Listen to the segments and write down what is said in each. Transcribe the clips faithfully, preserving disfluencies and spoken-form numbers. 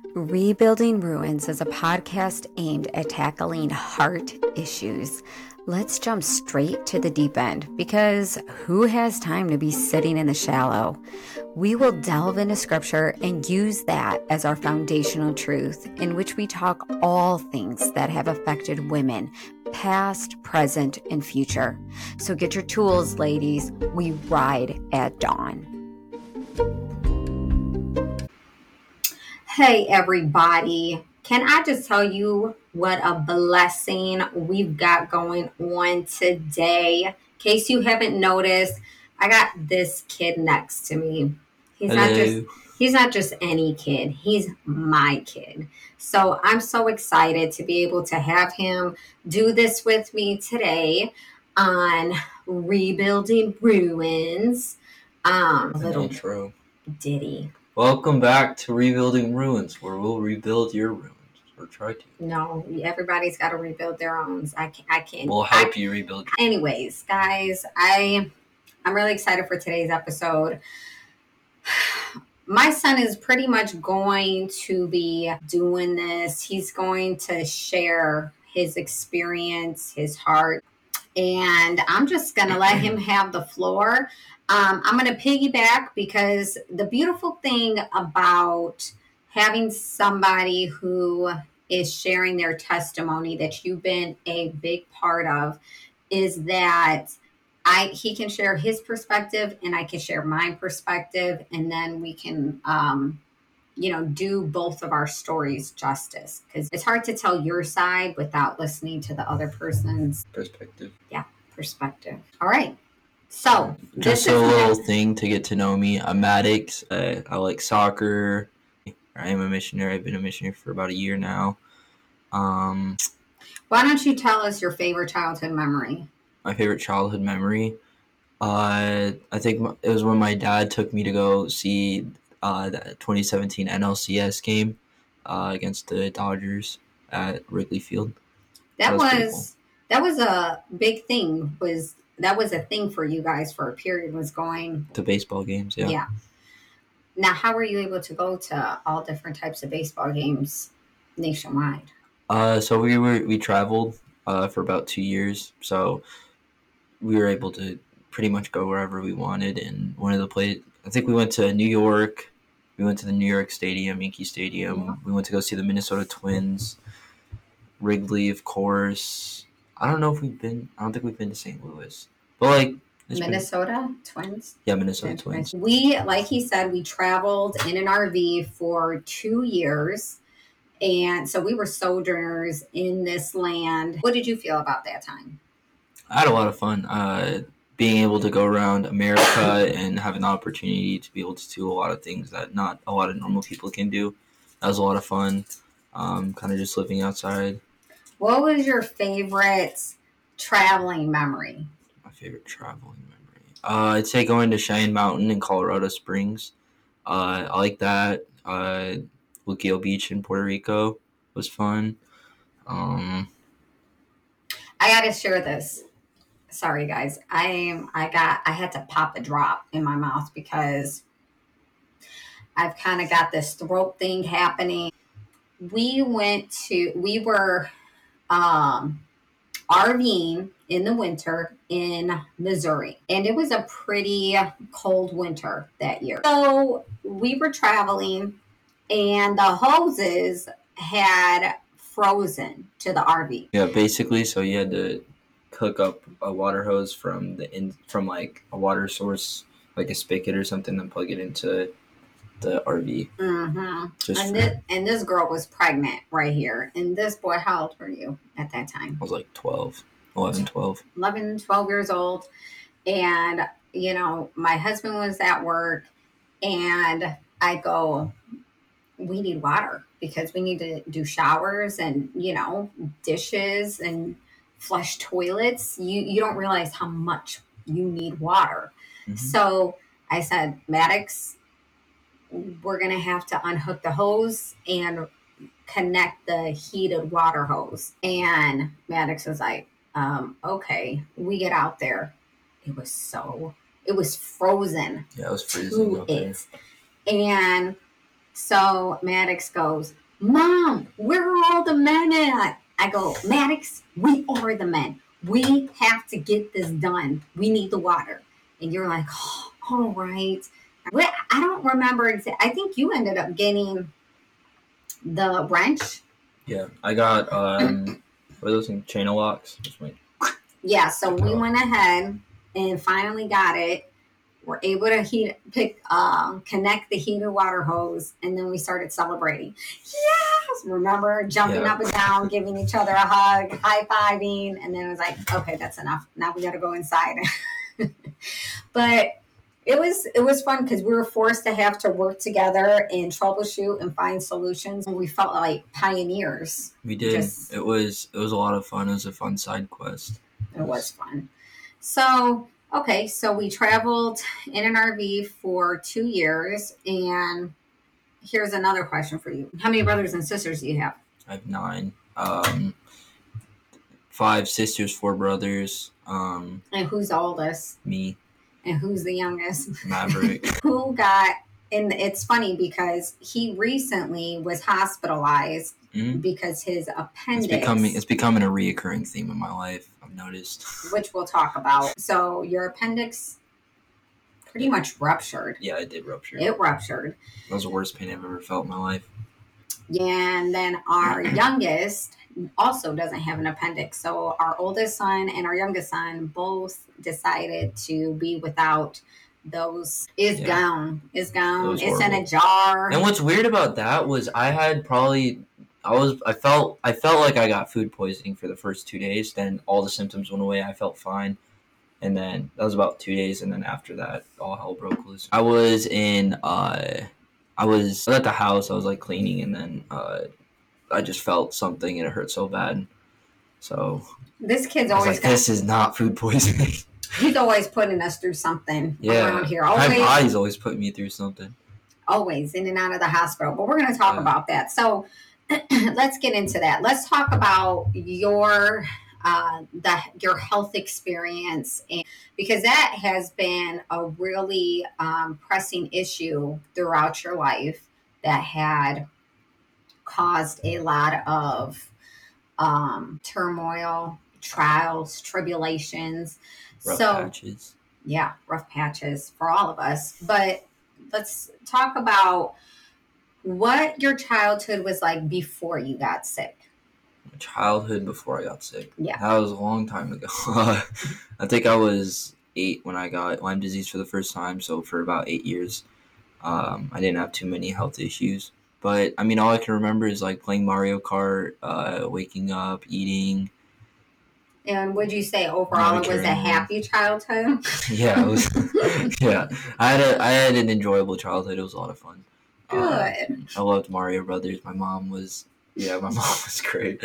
Rebuilding Ruins is a podcast aimed at tackling heart issues. Let's jump straight to the deep end because who has time to be sitting in the shallow? We will delve into scripture and use that as our foundational truth, in which we talk all things that have affected women, past, present, and future. So get your tools, ladies. We ride at dawn. Hey, everybody. Can I just tell you what a blessing we've got going on today? In case you haven't noticed, I got this kid next to me. He's Hello. not just he's not just any kid. He's my kid. So I'm so excited to be able to have him do this with me today on Rebuilding Ruins. Um, a An little intro. ditty. Welcome back to Rebuilding Ruins, where we'll rebuild your ruins, or try to. No, everybody's got to rebuild their own. I can't. I can't. We'll help I, you rebuild. Anyways, guys, I I'm really excited for today's episode. My son is pretty much going to be doing this. He's going to share his experience, his heart, and I'm just going to let him have the floor. Um, I'm going to piggyback because the beautiful thing about having somebody who is sharing their testimony that you've been a big part of is that I he can share his perspective and I can share my perspective, and then we can um, you know, do both of our stories justice, because it's hard to tell your side without listening to the other person's perspective. Yeah, perspective. All right. So just a little thing to get to know me. I'm Maddox. Uh, I like soccer. I am a missionary. I've been a missionary for about a year now. Um, Why don't you tell us your favorite childhood memory? My favorite childhood memory. Uh, I think it was when my dad took me to go see uh, the twenty seventeen N L C S game uh, against the Dodgers at Wrigley Field. That, that was, was cool. That was a big thing. Was that was a thing for you guys for a period? Was going to baseball games? Yeah. Yeah. Now, how were you able to go to all different types of baseball games nationwide? Uh, so we were we traveled uh, for about two years. So we were able to pretty much go wherever we wanted. And one of the places, I think we went to New York. We went to the New York Stadium, Yankee Stadium. Yeah. We went to go see the Minnesota Twins. Wrigley, of course. I don't know if we've been. I don't think we've been to Saint Louis, but like Minnesota been, Twins. Yeah, Minnesota Twins. We, like he said, we traveled in an R V for two years, and so we were sojourners in this land. What did you feel about that time? I had a lot of fun. Uh, being able to go around America and have an opportunity to be able to do a lot of things that not a lot of normal people can do. That was a lot of fun. Um, kind of just living outside. What was your favorite traveling memory? My favorite traveling memory? Uh, I'd say going to Cheyenne Mountain in Colorado Springs. Uh, I like that. Uh, Luquillo Beach in Puerto Rico was fun. Um, I got to share this. Sorry, guys. I am. I got. I had to pop a drop in my mouth because I've kind of got this throat thing happening. We went to. We were um, RVing in the winter in Missouri, and it was a pretty cold winter that year. So we were traveling, and the hoses had frozen to the R V. Yeah, basically. So you had to hook up a water hose from the in from like a water source, like a spigot or something, then plug it into the R V. Mm-hmm. Just and this, and this girl was pregnant right here. And this boy, how old were you at that time? I was like twelve, eleven, twelve. eleven, twelve years old. And, you know, my husband was at work, and I go, we need water because we need to do showers and, you know, dishes and flush toilets. You, you don't realize how much you need water. Mm-hmm. So I said, Maddox, we're going to have to unhook the hose and connect the heated water hose. And Maddox was like, um, okay, we get out there. It was so, it was frozen. Yeah, it was freezing out there. And So Maddox goes, Mom, where are all the men at? I go, Maddox, we are the men. We have to get this done. We need the water. And you're like, oh, all right. What I don't remember exactly. I think you ended up getting the wrench. Yeah, I got um, what are those things? Channel locks. Yeah, so we went ahead and finally got it. We're able to heat, pick, um, connect the heater water hose, and then we started celebrating. Yes, remember jumping yeah. up and down, giving each other a hug, high fiving, and then it was like, okay, that's enough. Now we got to go inside. But it was it was fun because we were forced to have to work together and troubleshoot and find solutions. We felt like pioneers. We did. Just, it was it was a lot of fun. It was a fun side quest. It was fun. So. Okay, so we traveled in an R V for two years, and here's another question for you. How many brothers and sisters do you have? I have nine. Um, five sisters, four brothers. Um, and who's the oldest? Me. And who's the youngest? Maverick. Who got, and it's funny because he recently was hospitalized mm-hmm. because his appendix. It's becoming, it's becoming a reoccurring theme in my life. Noticed, which we'll talk about. So your appendix pretty much ruptured. Yeah, it did rupture. It ruptured. That was the worst pain I've ever felt in my life. And then our youngest also doesn't have an appendix. So our oldest son and our youngest son both decided to be without those. It's yeah. gone. It's gone. It it's in a jar. And what's weird about that was I had probably I was I felt I felt like I got food poisoning for the first two days. Then all the symptoms went away. I felt fine. And then that was about two days, and then after that, all hell broke loose. I was in uh I was at the house, I was like cleaning, and then uh I just felt something and it hurt so bad. So this kid's I was always like, got, this is not food poisoning. He's always putting us through something yeah. around here. Always, my body's always putting me through something. Always in and out of the hospital. But we're gonna talk yeah. about that. So let's get into that. Let's talk about your uh, the your health experience, and because that has been a really um, pressing issue throughout your life that had caused a lot of um, turmoil, trials, tribulations. Rough so, patches. Yeah, rough patches for all of us. But let's talk about what your childhood was like before you got sick. My childhood before I got sick? Yeah. That was a long time ago. I think I was eight when I got Lyme disease for the first time. So for about eight years, um, I didn't have too many health issues. But, I mean, all I can remember is, like, playing Mario Kart, uh, waking up, eating. And would you say overall it was a happy childhood? Yeah, it was. Yeah, I had a I had an enjoyable childhood. It was a lot of fun. Good. Uh, I loved Mario Brothers. My mom was, yeah, my mom was great.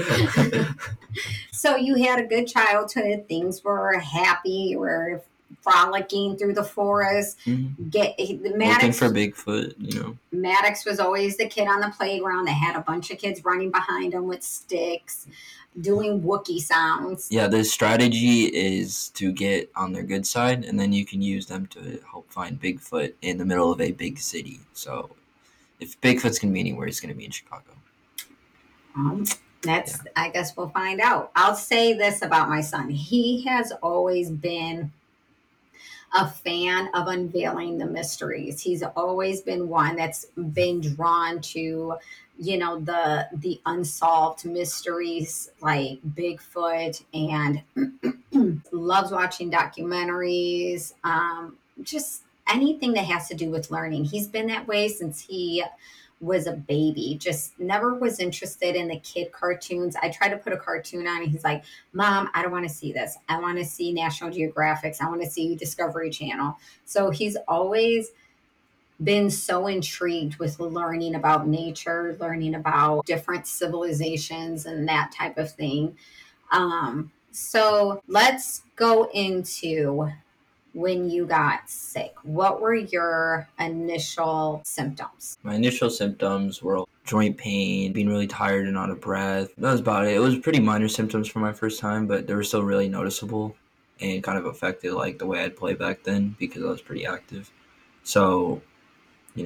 So you had a good childhood. Things were happy. You were frolicking through the forest. Mm-hmm. Get the Maddox, looking for Bigfoot, you know. Maddox was always the kid on the playground that had a bunch of kids running behind him with sticks, doing Wookiee sounds. Yeah, the strategy is to get on their good side, and then you can use them to help find Bigfoot in the middle of a big city. So if Bigfoot's going to be anywhere, he's going to be in Chicago. Um, that's, yeah. I guess we'll find out. I'll say this about my son. He has always been a fan of unveiling the mysteries. He's always been one that's been drawn to, you know, the the unsolved mysteries like Bigfoot, and loves watching documentaries, um, just anything that has to do with learning. He's been that way since he was a baby, just never was interested in the kid cartoons. I tried to put a cartoon on and he's like, Mom, I don't want to see this. I want to see National Geographic. I want to see Discovery Channel. So he's always been so intrigued with learning about nature, learning about different civilizations and that type of thing. Um, so let's go into when you got sick. What were your initial symptoms? My initial symptoms were joint pain, being really tired and out of breath. That was about it. It was pretty minor symptoms for my first time, but they were still really noticeable and kind of affected like the way I'd play back then because I was pretty active. So, you know,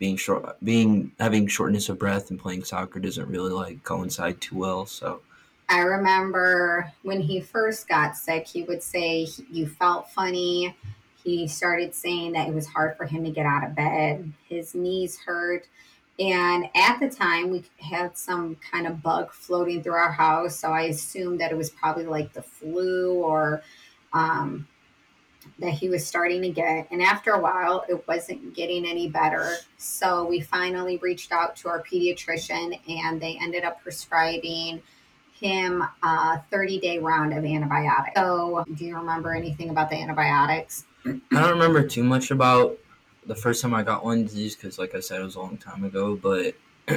being short, being having shortness of breath and playing soccer doesn't really like coincide too well. So I remember when he first got sick, he would say he- you felt funny. He started saying that it was hard for him to get out of bed. His knees hurt. And at the time, we had some kind of bug floating through our house. So I assumed that it was probably like the flu or um, that he was starting to get. And after a while, it wasn't getting any better. So we finally reached out to our pediatrician and they ended up prescribing him a thirty day round of antibiotics. So, do you remember anything about the antibiotics? I don't remember too much about the first time I got one disease because, like I said, it was a long time ago. But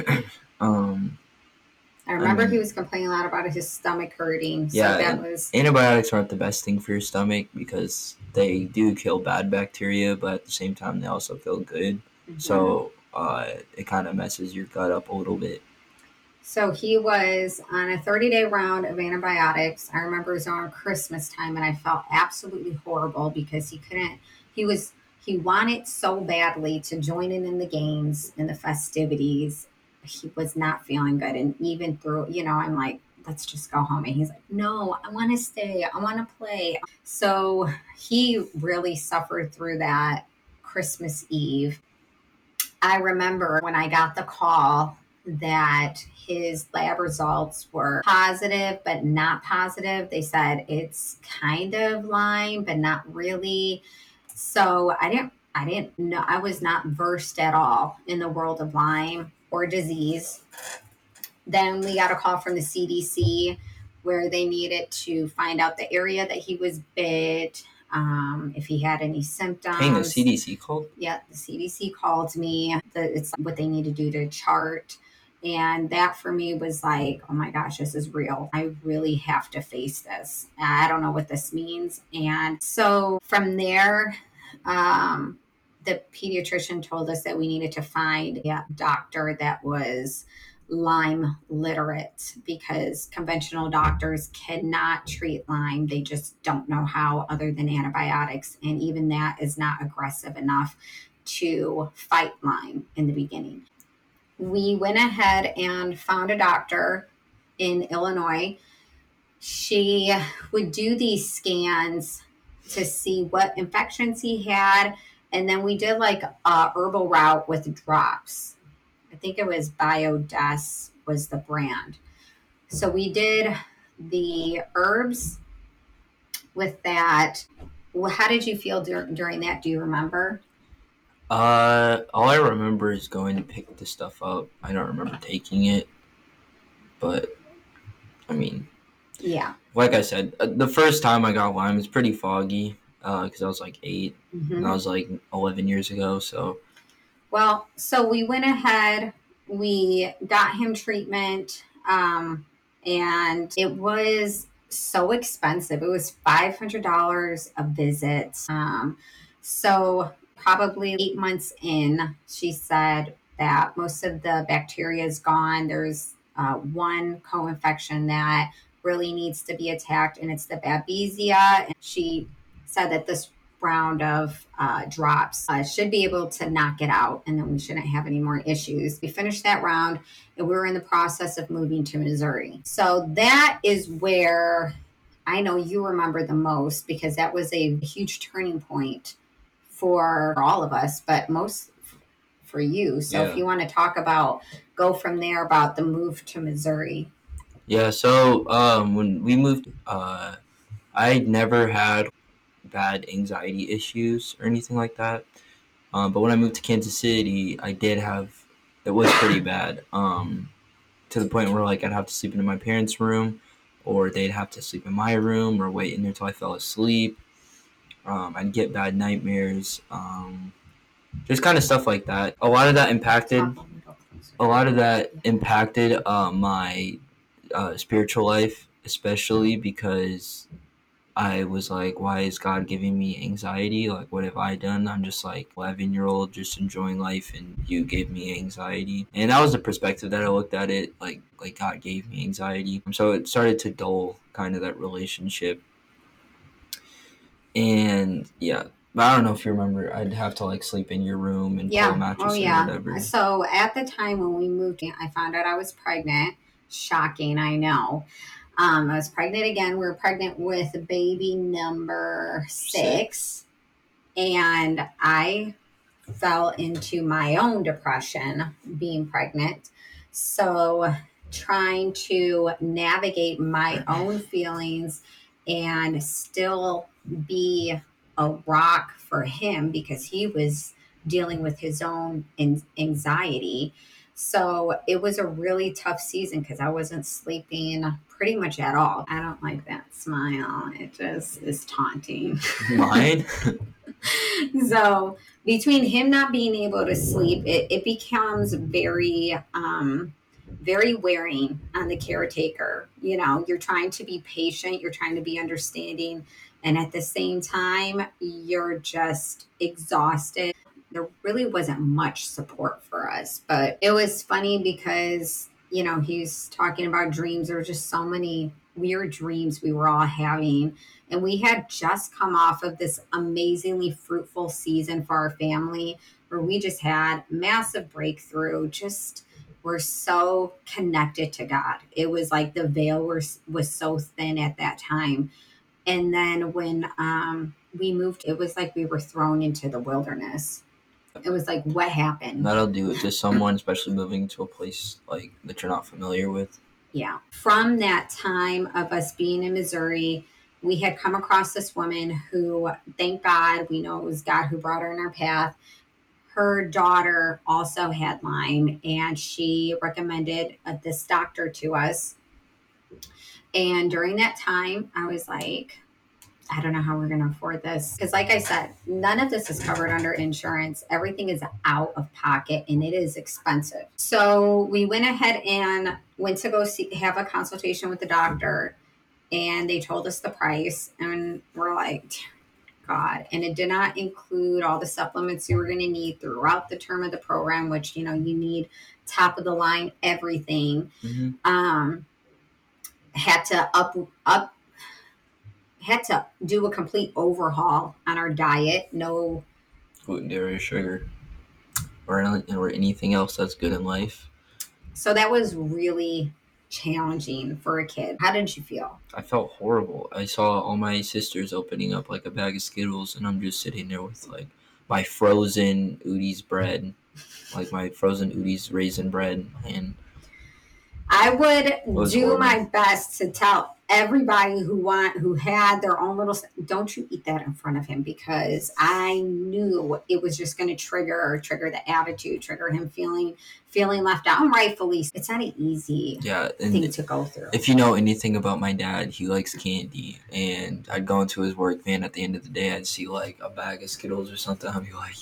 um, I remember I mean, he was complaining a lot about his stomach hurting. So yeah, that and was. antibiotics aren't the best thing for your stomach because they do kill bad bacteria, but at the same time, they also kill good. Mhm. So uh, it kind of messes your gut up a little bit. So he was on a thirty day round of antibiotics. I remember it was around Christmas time, and I felt absolutely horrible because he couldn't, he was, he wanted so badly to join in in the games and the festivities. He was not feeling good. And even through, you know, I'm like, let's just go home. And he's like, no, I want to stay. I want to play. So he really suffered through that Christmas Eve. I remember when I got the call that his lab results were positive, but not positive. They said it's kind of Lyme, but not really. So I didn't, I didn't know, I was not versed at all in the world of Lyme or disease. Then we got a call from the C D C where they needed to find out the area that he was bit, um, if he had any symptoms. Dang, the C D C called? Yeah, the C D C called me. The, it's what they need to do to chart. And that for me was like, oh my gosh, this is real. I really have to face this. I don't know what this means. And so from there, um, the pediatrician told us that we needed to find a doctor that was Lyme literate because conventional doctors cannot treat Lyme. They just don't know how other than antibiotics. And even that is not aggressive enough to fight Lyme in the beginning. We went ahead and found a doctor in Illinois. She would do these scans to see what infections he had. And then we did like a herbal route with drops. I think it was Biodes was the brand. So we did the herbs with that. Well, how did you feel dur- during that? Do you remember? Uh, all I remember is going to pick the stuff up. I don't remember taking it, but I mean, Yeah. like I said, uh, the first time I got Lyme was pretty foggy because uh, I was like eight, mm-hmm. and that was like eleven years ago. So, well, so we went ahead, we got him treatment, um, and it was so expensive. It was five hundred dollars a visit. Um, so probably eight months in, she said that most of the bacteria is gone. There's uh, one co-infection that really needs to be attacked, and it's the Babesia. And she said that this round of uh, drops uh, should be able to knock it out, and then we shouldn't have any more issues. We finished that round, and we were in the process of moving to Missouri. So that is where I know you remember the most because that was a huge turning point for all of us, but most for you. So yeah. If you want to talk about, go from there about the move to Missouri. Yeah, so um, when we moved, uh, I never had bad anxiety issues or anything like that. Um, but when I moved to Kansas City, I did have, it was pretty bad. Um, to the point where like I'd have to sleep in my parents' room, or they'd have to sleep in my room, or wait in there until I fell asleep. Um, I'd get bad nightmares. Um, just kind of stuff like that. A lot of that impacted. A lot of that impacted uh, my uh, spiritual life, especially because I was like, why is God giving me anxiety? Like, what have I done? I'm just like eleven year old just enjoying life, and you gave me anxiety. And that was the perspective that I looked at it, like like God gave me anxiety. So it started to dull kind of that relationship. And yeah, But I don't know if you remember. I'd have to like sleep in your room and pull a Yeah. Oh, mattress or yeah. whatever. So at the time when we moved in, I found out I was pregnant. Shocking, I know. Um, I was pregnant again. We were pregnant with baby number six, Six. and I fell into my own depression being pregnant. So trying to navigate my own feelings and still be a rock for him because he was dealing with his own anxiety. So it was a really tough season because I wasn't sleeping pretty much at all. I don't like that smile. It just is taunting. Mine? So between him not being able to sleep, it, it becomes very um very wearing on the caretaker. You know, you're trying to be patient, you're trying to be understanding, and at the same time you're just exhausted. There really wasn't much support for us, but it was funny because, you know, he's talking about dreams. There were just so many weird dreams we were all having, and we had just come off of this amazingly fruitful season for our family where we just had massive breakthrough. Just we're so connected to God. It was like the veil was, was so thin at that time. And then when um, we moved, it was like we were thrown into the wilderness. It was like, what happened? That'll do it to someone, especially moving to a place like that you're not familiar with. Yeah. From that time of us being in Missouri, we had come across this woman who, thank God, we know it was God who brought her in our path. Her daughter also had Lyme, and she recommended uh, this doctor to us. And during that time, I was like, I don't know how we're going to afford this. Because, like I said, none of this is covered under insurance. Everything is out of pocket and it is expensive. So we went ahead and went to go see, have a consultation with the doctor. And they told us the price. And we're like, God. And it did not include all the supplements you were going to need throughout the term of the program, which, you know, you need top of the line everything. Mm-hmm. Um, had to up, up, had to do a complete overhaul on our diet. No gluten, dairy, sugar, or or anything else that's good in life. So that was really challenging for a kid. How did you feel? I felt horrible. I saw all my sisters opening up like a bag of Skittles, and I'm just sitting there with like my frozen Udi's bread, like my frozen Udi's raisin bread, and I would do horrible. my best to tell everybody who want who had their own little, don't you eat that in front of him, because I knew it was just going to trigger trigger the attitude, trigger him feeling feeling left out. And rightfully, it's not an easy yeah, thing to go through. If you know anything about my dad, he likes candy, and I'd go into his work van. At the end of the day, I'd see like a bag of Skittles or something. I'd be like,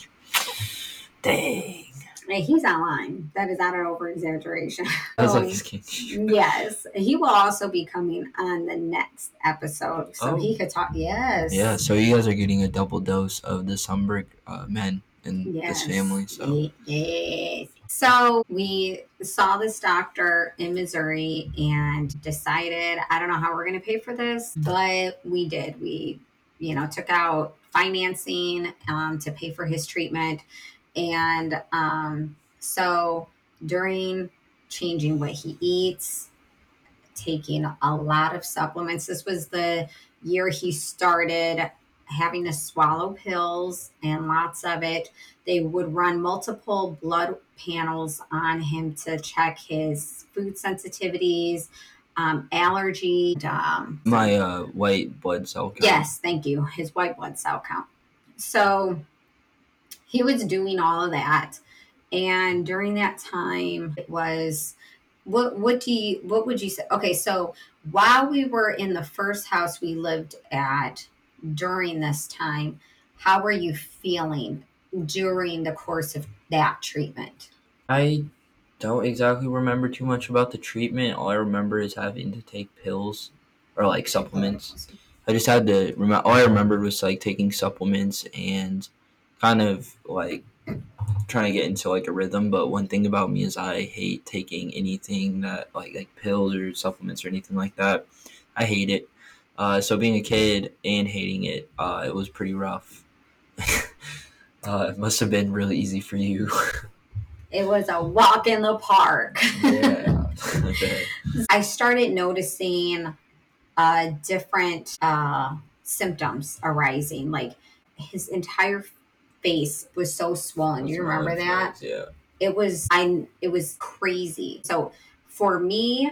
dang. Hey, he's online. That is not an over exaggeration. That's like his candy. Yes, he will also be coming on the next episode, so oh. he could talk. Yes, yeah. So you guys are getting a double dose of the Sundberg uh, men in yes. this family. So yes. So we saw this doctor in Missouri and decided, I don't know how we're going to pay for this, but we did. We, you know, took out financing um, to pay for his treatment. And um, so during changing what he eats, taking a lot of supplements, this was the year he started having to swallow pills and lots of it. They would run multiple blood panels on him to check his food sensitivities, um, allergy. Um, My uh, white blood cell count. Yes, thank you. His white blood cell count. So he was doing all of that. And during that time, it was, what, what do you, what would you say? Okay. So while we were in the first house we lived at during this time, how were you feeling during the course of that treatment? I don't exactly remember too much about the treatment. All I remember is having to take pills or like supplements. I just had to remember, all I remembered was like taking supplements and kind of like trying to get into like a rhythm. But one thing about me is I hate taking anything that like like pills or supplements or anything like that. I hate it. Uh, so being a kid and hating it, uh, it was pretty rough. uh, it must have been really easy for you. It was a walk in the park. Yeah. Okay. I started noticing uh, different uh, symptoms arising. Like his entire face was so swollen. Do you remember that? Yeah. It was I. It was crazy. So for me,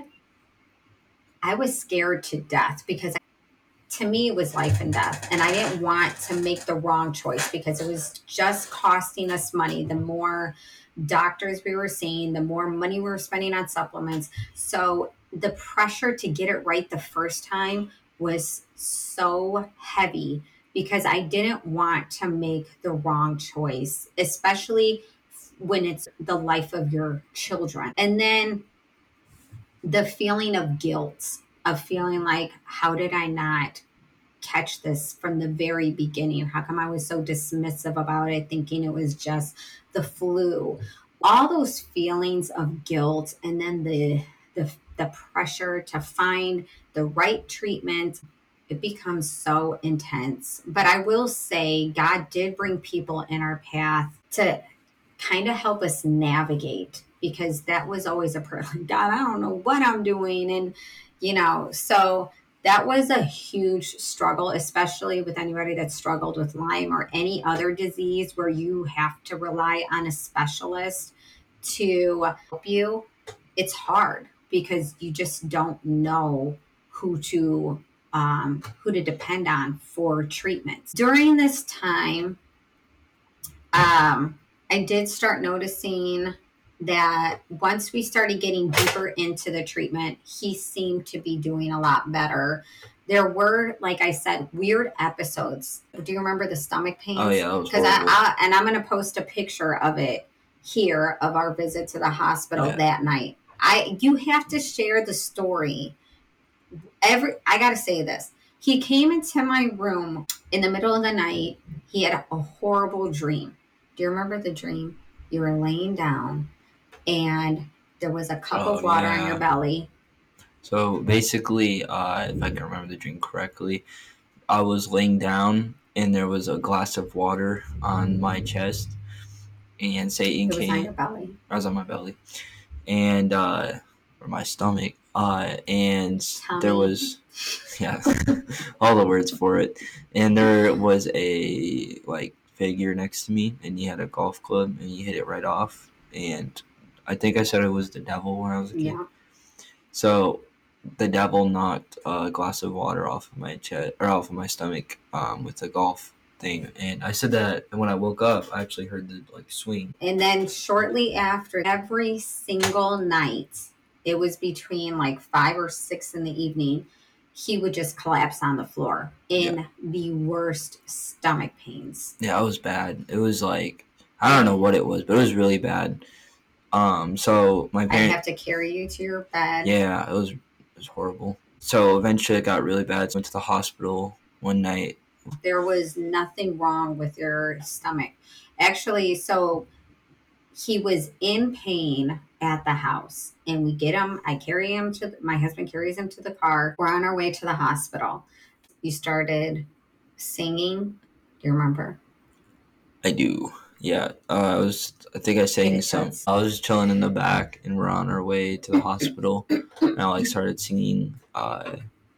I was scared to death because to me it was life and death, and I didn't want to make the wrong choice because it was just costing us money. The more doctors we were seeing, the more money we were spending on supplements. So the pressure to get it right the first time was so heavy because I didn't want to make the wrong choice, especially when it's the life of your children. And then the feeling of guilt, of feeling like, how did I not catch this from the very beginning? How come I was so dismissive about it, thinking it was just the flu? All those feelings of guilt, and then the the, the pressure to find the right treatment, it becomes so intense. But I will say, God did bring people in our path to kind of help us navigate, because that was always a prayer. God, I don't know what I'm doing. And, you know, so that was a huge struggle, especially with anybody that struggled with Lyme or any other disease where you have to rely on a specialist to help you. It's hard because you just don't know who to um, who to depend on for treatments. During this time, um, I did start noticing that once we started getting deeper into the treatment, he seemed to be doing a lot better. There were, like I said, weird episodes. Do you remember the stomach pains? Oh yeah, that was Because horrible. I, I and I'm going to post a picture of it here of our visit to the hospital Yeah. that night. I you have to share the story. Every I got to say this. He came into my room in the middle of the night. He had a horrible dream. Do you remember the dream? You were laying down and there was a cup Oh, of water yeah. on your belly. So basically, uh, if I can remember the dream correctly, I was laying down and there was a glass of water on my chest, and Satan It was came. on your belly. I was on my belly, and uh, or my stomach, uh, and Tummy. there was, yeah, all the words for it, and there was a like figure next to me, and he had a golf club, and he hit it right off, and I think I said it was the devil when I was a kid. Yeah. So the devil knocked a glass of water off of my chest or off of my stomach um, with the golf thing, and I said that, and when I woke up, I actually heard the like swing. And then shortly after, every single night, it was between like five or six in the evening, he would just collapse on the floor in Yeah. the worst stomach pains. Yeah, it was bad. It was like, I don't know what it was, but it was really bad. Um, so my I parents, have to carry you to your bed. yeah, it was it was horrible. So eventually it got really bad. So I went to the hospital one night. There was nothing wrong with your stomach. Actually, so he was in pain at the house, and we get him. I carry him to my husband carries him to the car. We're on our way to the hospital. You started singing. Do you remember? I do. Yeah, uh, I was. I think I sang It some. does. I was just chilling in the back, and we're on our way to the hospital. And I like started singing uh,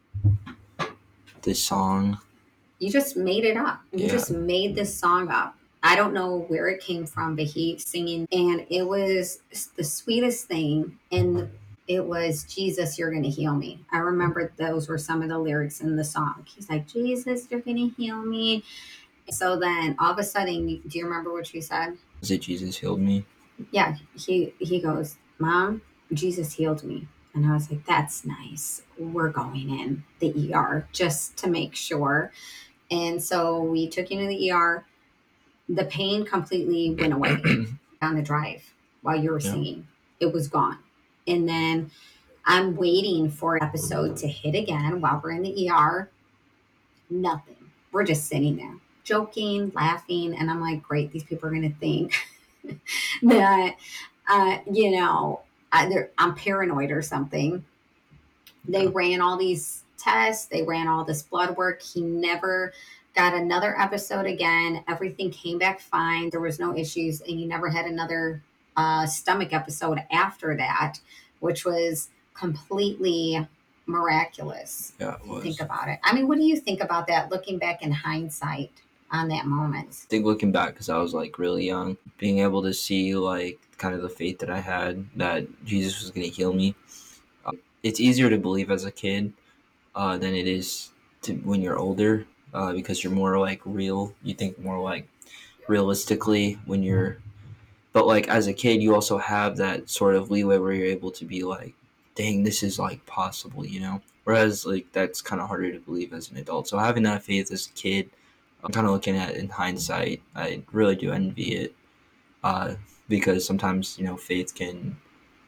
this song. You just made it up. You Yeah. just made this song up. I don't know where it came from, but he singing, and it was the sweetest thing. And it was, Jesus, you're going to heal me. I remember those were some of the lyrics in the song. He's like, Jesus, you're going to heal me. So then all of a sudden, do you remember what she said? Was it Jesus healed me? Yeah, he he goes, Mom, Jesus healed me. And I was like, that's nice. We're going in the E R just to make sure. And so we took you to the E R. The pain completely went away on the drive while you were Yeah. singing. It was gone. And then I'm waiting for an episode to hit again while we're in the E R. Nothing. We're just sitting there, joking, laughing. And I'm like, great, these people are going to think that, uh, you know, I, I'm paranoid or something. They Yeah. ran all these tests. They ran all this blood work. He never got another episode again. Everything came back fine. There was no issues, and you never had another uh, stomach episode after that, which was completely miraculous. Yeah, it If you was. think about it. I mean, what do you think about that? Looking back in hindsight on that moment. I think looking back, because I was like really young, being able to see like kind of the faith that I had that Jesus was going to heal me. Uh, it's easier to believe as a kid uh, than it is to when you're older, uh, because you're more like real. You think more like realistically when you're, but like as a kid, you also have that sort of leeway where you're able to be like, dang, this is like possible, you know? Whereas like that's kind of harder to believe as an adult. So having that faith as a kid, I'm kind of looking at it in hindsight. I really do envy it, uh, because sometimes, you know, faith can,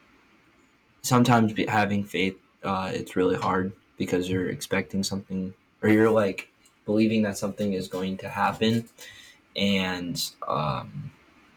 sometimes be, having faith, uh, it's really hard because you're expecting something, or you're like believing that something is going to happen, and um,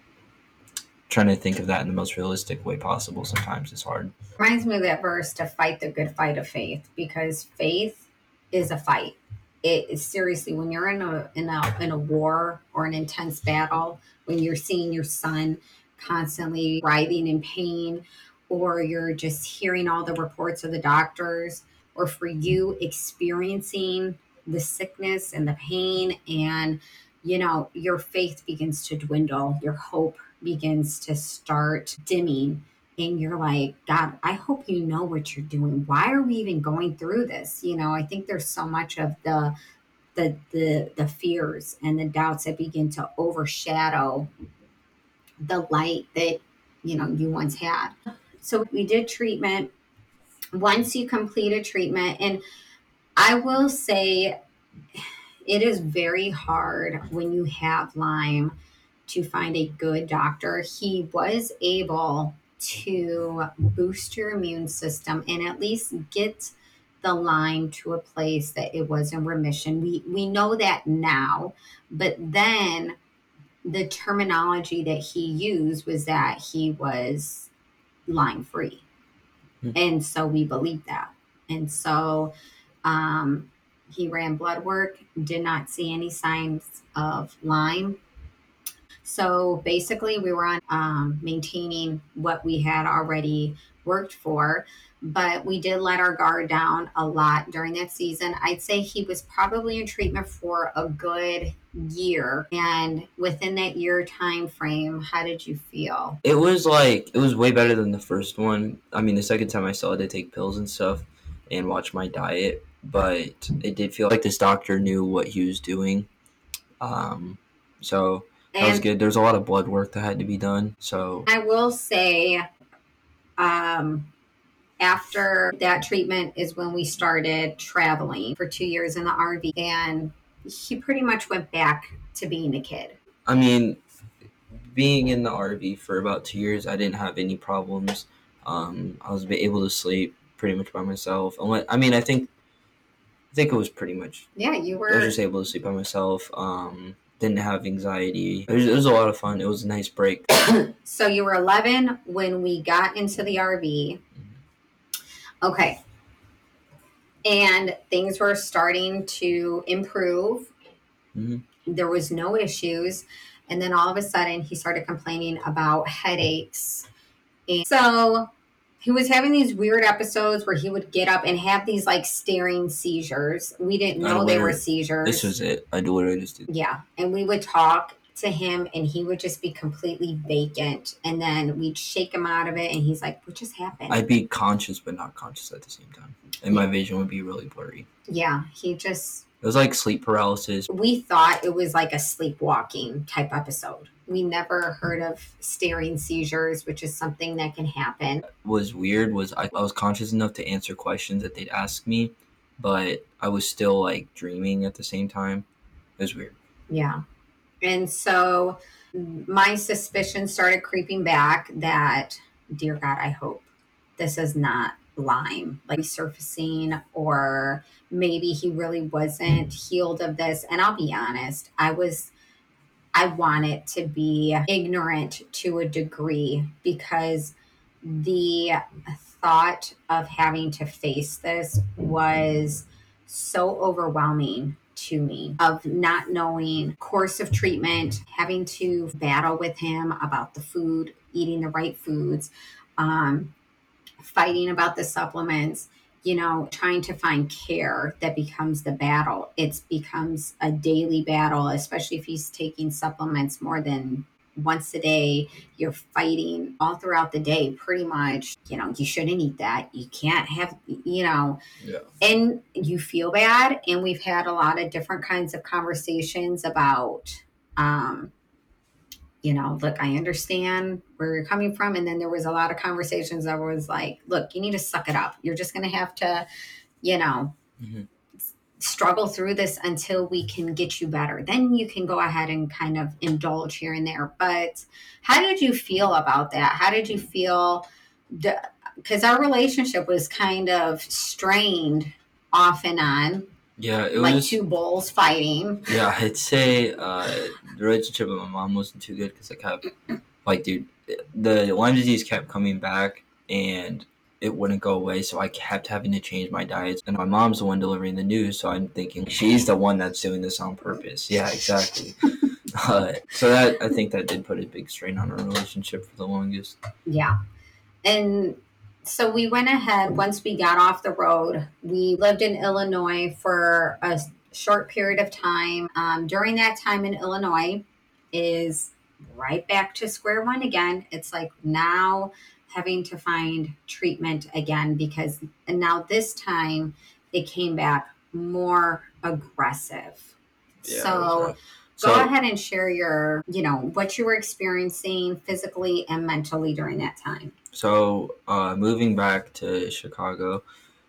trying to think of that in the most realistic way possible sometimes is hard. Reminds me of that verse to fight the good fight of faith, because faith is a fight. It is seriously, when you're in a in a in a war or an intense battle, when you're seeing your son constantly writhing in pain, or you're just hearing all the reports of the doctors, or for you experiencing the sickness and the pain, and you know your faith begins to dwindle, your hope begins to start dimming, and you're like, God, I hope you know what you're doing. Why are we even going through this? You know, I think there's so much of the the the the fears and the doubts that begin to overshadow the light that you know you once had. So we did treatment. Once you complete a treatment, and I will say it is very hard when you have Lyme to find a good doctor. He was able to boost your immune system and at least get the Lyme to a place that it was in remission. We we know that now, but then the terminology that he used was that he was Lyme free. Hmm. And so we believe that. And so um, he ran blood work, did not see any signs of Lyme. So basically, we were on um, maintaining what we had already worked for, but we did let our guard down a lot during that season. I'd say he was probably in treatment for a good year, and within that year time frame, how did you feel? It was like, it was way better than the first one. I mean, the second time I saw it, I take pills and stuff and watch my diet, but it did feel like this doctor knew what he was doing. Um, so that was And good. There's a lot of blood work that had to be done. So I will say, um, after that treatment is when we started traveling for two years in the R V, and he pretty much went back to being a kid. I mean, being in the R V for about two years, I didn't have any problems. Um, I was able to sleep pretty much by myself. I mean, I think I think it was pretty much. Yeah, you I was were. just able to sleep by myself. Um, didn't have anxiety. It was, it was a lot of fun. It was a nice break. So you were eleven when we got into the R V. Okay. And things were starting to improve. Mm-hmm. There was no issues. And then all of a sudden, he started complaining about headaches. And so he was having these weird episodes where he would get up and have these like staring seizures. We didn't know they were seizures. This was it. I literally just did. Yeah. And we would talk to him and he would just be completely vacant. And then we'd shake him out of it and he's like, what just happened? I'd be conscious but not conscious at the same time. And my vision would be really blurry. Yeah. He just... It was like sleep paralysis. We thought it was like a sleepwalking type episode. We never heard of staring seizures, which is something that can happen. What was weird was I, I was conscious enough to answer questions that they'd ask me, but I was still like dreaming at the same time. It was weird. Yeah. And so my suspicion started creeping back that, dear God, I hope this is not Lyme, like resurfacing, or maybe he really wasn't healed of this. And I'll be honest, I was, I wanted to be ignorant to a degree because the thought of having to face this was so overwhelming to me of not knowing course of treatment, having to battle with him about the food, eating the right foods, um, fighting about the supplements, you know, trying to find care that becomes the battle. It becomes a daily battle, especially if he's taking supplements more than once a day. You're fighting all throughout the day, pretty much. You know, you shouldn't eat that. You can't have, you know, Yeah. and you feel bad. And we've had a lot of different kinds of conversations about, um, you know, look, I understand where you're coming from. And then there was a lot of conversations that was like, look, you need to suck it up. You're just going to have to, you know, Mm-hmm. struggle through this until we can get you better. Then you can go ahead and kind of indulge here and there. But how did you feel about that? How did you feel? Because our relationship was kind of strained off and on. Yeah, it like was two bulls fighting. Yeah, I'd say uh, the relationship with my mom wasn't too good because I kept, like, dude, the Lyme disease kept coming back and it wouldn't go away. So I kept having to change my diets. And my mom's the one delivering the news. So I'm thinking she's the one that's doing this on purpose. Yeah, exactly. uh, so that I think that did put a big strain on our relationship for the longest. Yeah. And so we went ahead, once we got off the road, we lived in Illinois for a short period of time. Um, during that time in Illinois is right back to square one again. It's like now having to find treatment again because and now this time it came back more aggressive. Yeah, so it go So ahead and share your, you know, what you were experiencing physically and mentally during that time. so uh, moving back to Chicago,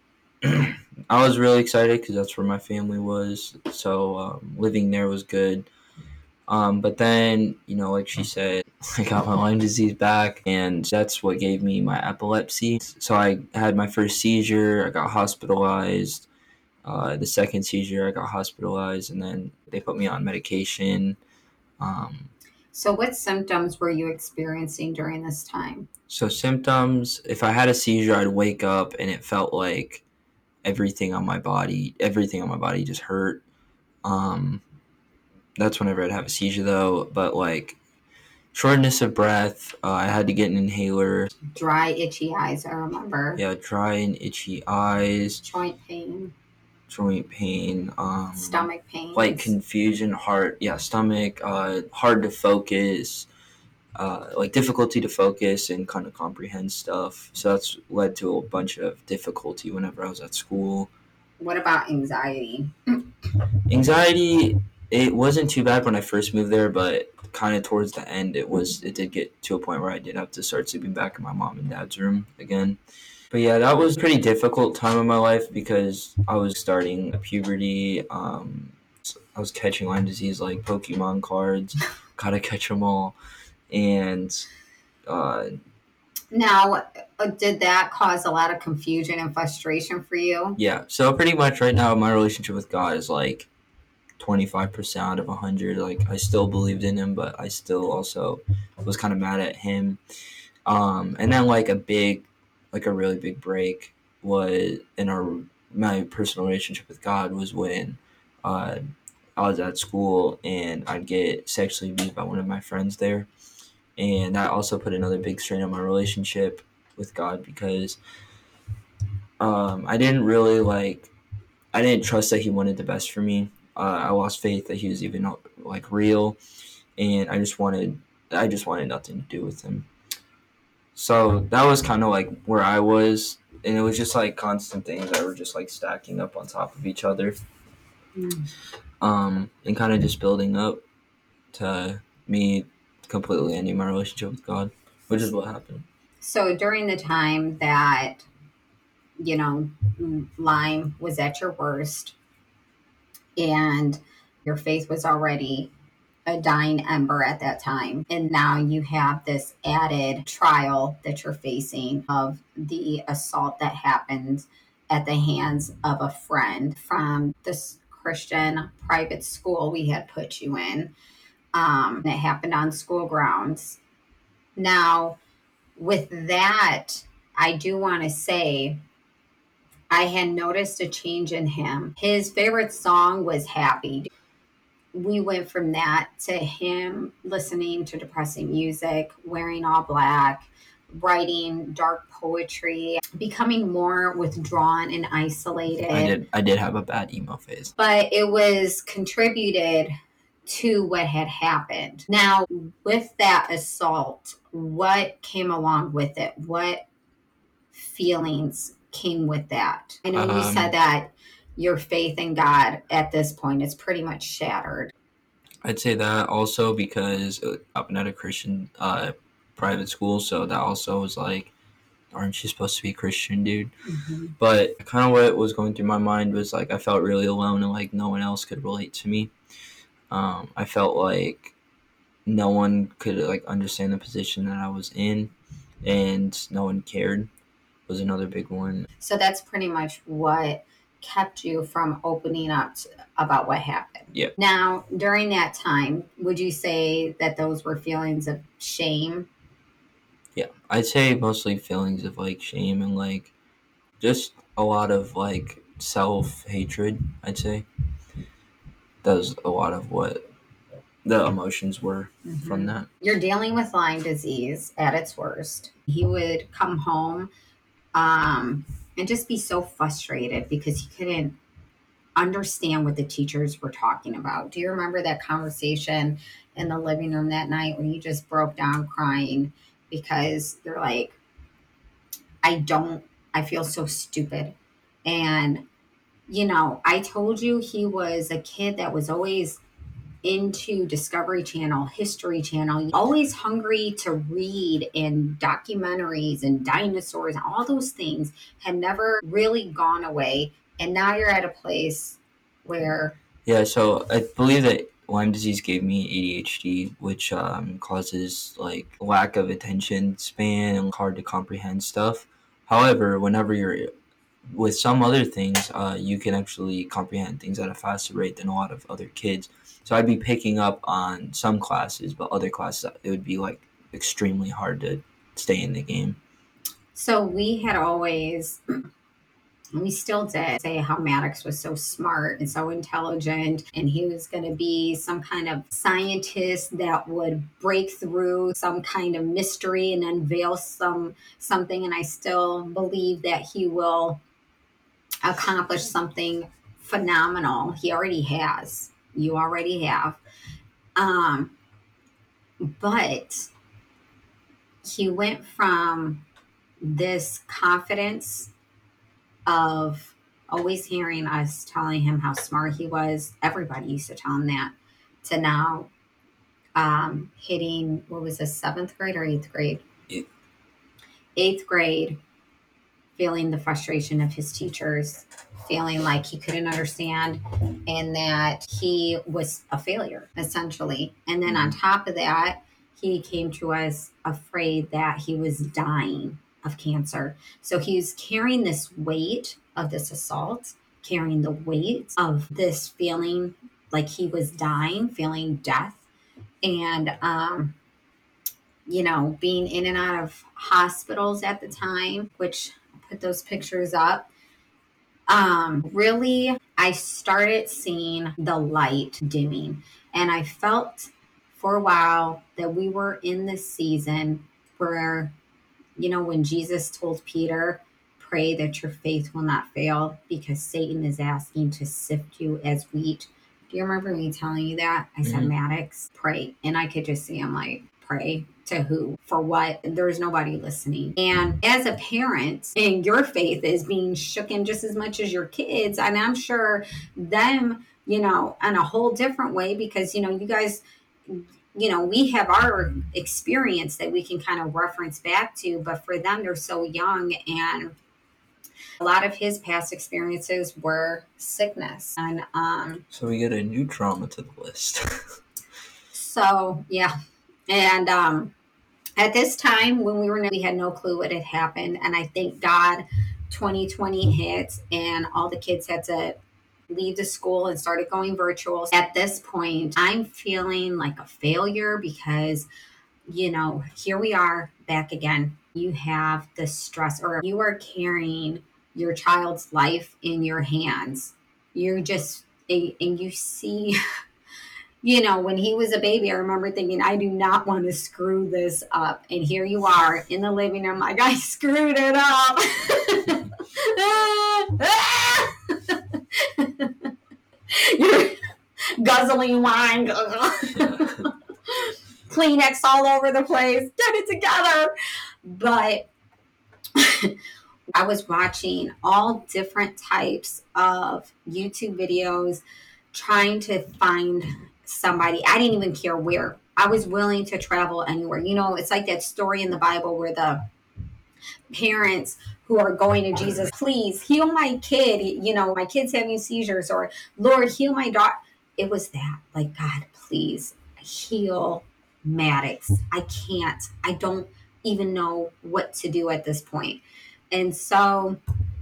I was really excited because that's where my family was. So um, living there was good. Um, but then, you know, like she said, I got my Lyme disease back, and that's what gave me my epilepsy. So I had my first seizure, I got hospitalized. Uh, the second seizure, I got hospitalized, and then they put me on medication. Um, So, what symptoms were you experiencing during this time? so symptoms, if I had a seizure, I'd wake up and it felt like everything on my body, everything on my body just hurt. Um, that's whenever I'd have a seizure, though. But like shortness of breath, uh, I had to get an inhaler. Dry, itchy eyes, I remember. Yeah, dry and itchy eyes, Joint pain, joint pain, um, stomach pain. like confusion, heart, yeah, stomach, uh, hard to focus, uh, like difficulty to focus and kind of comprehend stuff. So that's led to a bunch of difficulty whenever I was at school. What about anxiety? Anxiety, it wasn't too bad when I first moved there, but kind of towards the end, it was it did get to a point where I did have to start sleeping back in my mom and dad's room again. But yeah, that was a pretty difficult time in my life because I was starting puberty. Um, I was catching Lyme disease like Pokemon cards. Gotta catch them all. And uh, Now, uh, did that cause a lot of confusion and frustration for you? yeah, so pretty much right now, my relationship with God is like twenty-five percent out of one hundred. Like, I still believed in him, but I still also was kind of mad at him. Um, and then like a big, like a really big break was in our my personal relationship with God was when uh, I was at school and I'd get sexually abused by one of my friends there, and that also put another big strain on my relationship with God because um, I didn't really like I didn't trust that He wanted the best for me. Uh, I lost faith that He was even like real, and I just wanted I just wanted nothing to do with Him. So that was kind of like where I was, and it was just like constant things that were just like stacking up on top of each other, Mm. um, and kind of just building up to me completely ending my relationship with God, which is what happened. So, during the time that, you know, Lyme was at your worst and your faith was already a dying ember at that time. And now you have this added trial that you're facing of the assault that happened at the hands of a friend from this Christian private school we had put you in. Um, it happened on school grounds. Now, with that, I do want to say I had noticed a change in him. His favorite song was Happy. We went from that to him listening to depressing music, wearing all black, writing dark poetry, becoming more withdrawn and isolated. I did I did have a bad emo phase. But it was contributed to what had happened. Now, with that assault, what came along with it? What feelings came with that? I know um, you said that your faith in God at this point is pretty much shattered. I'd say that also because I've been at a Christian uh, private school, so that also was like, aren't you supposed to be Christian, dude? Mm-hmm. But kind of what was going through my mind was like I felt really alone and like no one else could relate to me. Um, I felt like no one could like understand the position that I was in, and no one cared was another big one. So that's pretty much what kept you from opening up to, about what happened. Yeah. Now, during that time, would you say that those were feelings of shame? Yeah, I'd say mostly feelings of like shame and like just a lot of like self-hatred, I'd say. That was a lot of what the emotions were mm-hmm. from that. You're dealing with Lyme disease at its worst. He would come home um, and just be so frustrated because he couldn't understand what the teachers were talking about. Do you remember that conversation in the living room that night when you just broke down crying because you're like, I don't, I feel so stupid. And, you know, I told you he was a kid that was always into Discovery Channel, History Channel, always hungry to read and documentaries and dinosaurs and all those things had never really gone away. And now you're at a place where... Yeah, so I believe that Lyme disease gave me A D H D, which um, causes like lack of attention span and hard to comprehend stuff. However, whenever you're with some other things, uh, you can actually comprehend things at a faster rate than a lot of other kids. So I'd be picking up on some classes, but other classes, it would be like extremely hard to stay in the game. So we had always... We still did say how Maddox was so smart and so intelligent, and he was going to be some kind of scientist that would break through some kind of mystery and unveil some something. And I still believe that he will accomplish something phenomenal. He already has. You already have. Um, but he went from this confidence of always hearing us telling him how smart he was. Everybody used to tell him that. To now um, hitting, what was this, seventh grade or eighth grade? Eighth. Eighth grade, feeling the frustration of his teachers, feeling like he couldn't understand and that he was a failure, essentially. And then on top of that, he came to us afraid that he was dying of cancer. So he's carrying this weight of this assault, carrying the weight of this feeling like he was dying, feeling death, and um, you know, being in and out of hospitals at the time, which I'll put those pictures up. Um, really, I started seeing the light dimming, and I felt for a while that we were in this season where, you know, when Jesus told Peter, pray that your faith will not fail because Satan is asking to sift you as wheat. Do you remember me telling you that? I said, mm-hmm. Maddox, pray. And I could just see him like, pray to who? For what? There's nobody listening. And as a parent, and your faith is being shooken just as much as your kids, and I'm sure them, you know, in a whole different way because, you know, you guys... you know, we have our experience that we can kind of reference back to, but for them, they're so young. And a lot of his past experiences were sickness. And um, so we get a new trauma to the list. So, yeah. And um, at this time, when we were, we had no clue what had happened. And I thank God twenty twenty hit and all the kids had to leave the school and started going virtual. At this point, I'm feeling like a failure because, you know, here we are back again. You have the stress, or you are carrying your child's life in your hands. You're just, and you see, you know, when he was a baby, I remember thinking, I do not want to screw this up. And here you are in the living room, like, I screwed it up. You're guzzling wine. Kleenex all over the place. Get it together. But I was watching all different types of YouTube videos, trying to find somebody. I didn't even care where. I was willing to travel anywhere. You know, it's like that story in the Bible where the parents who are going to Jesus, please heal my kid. You know, my kid's having seizures, or Lord, heal my daughter. It was that, like, God, please heal Maddox. I can't. I don't even know what to do at this point. And so,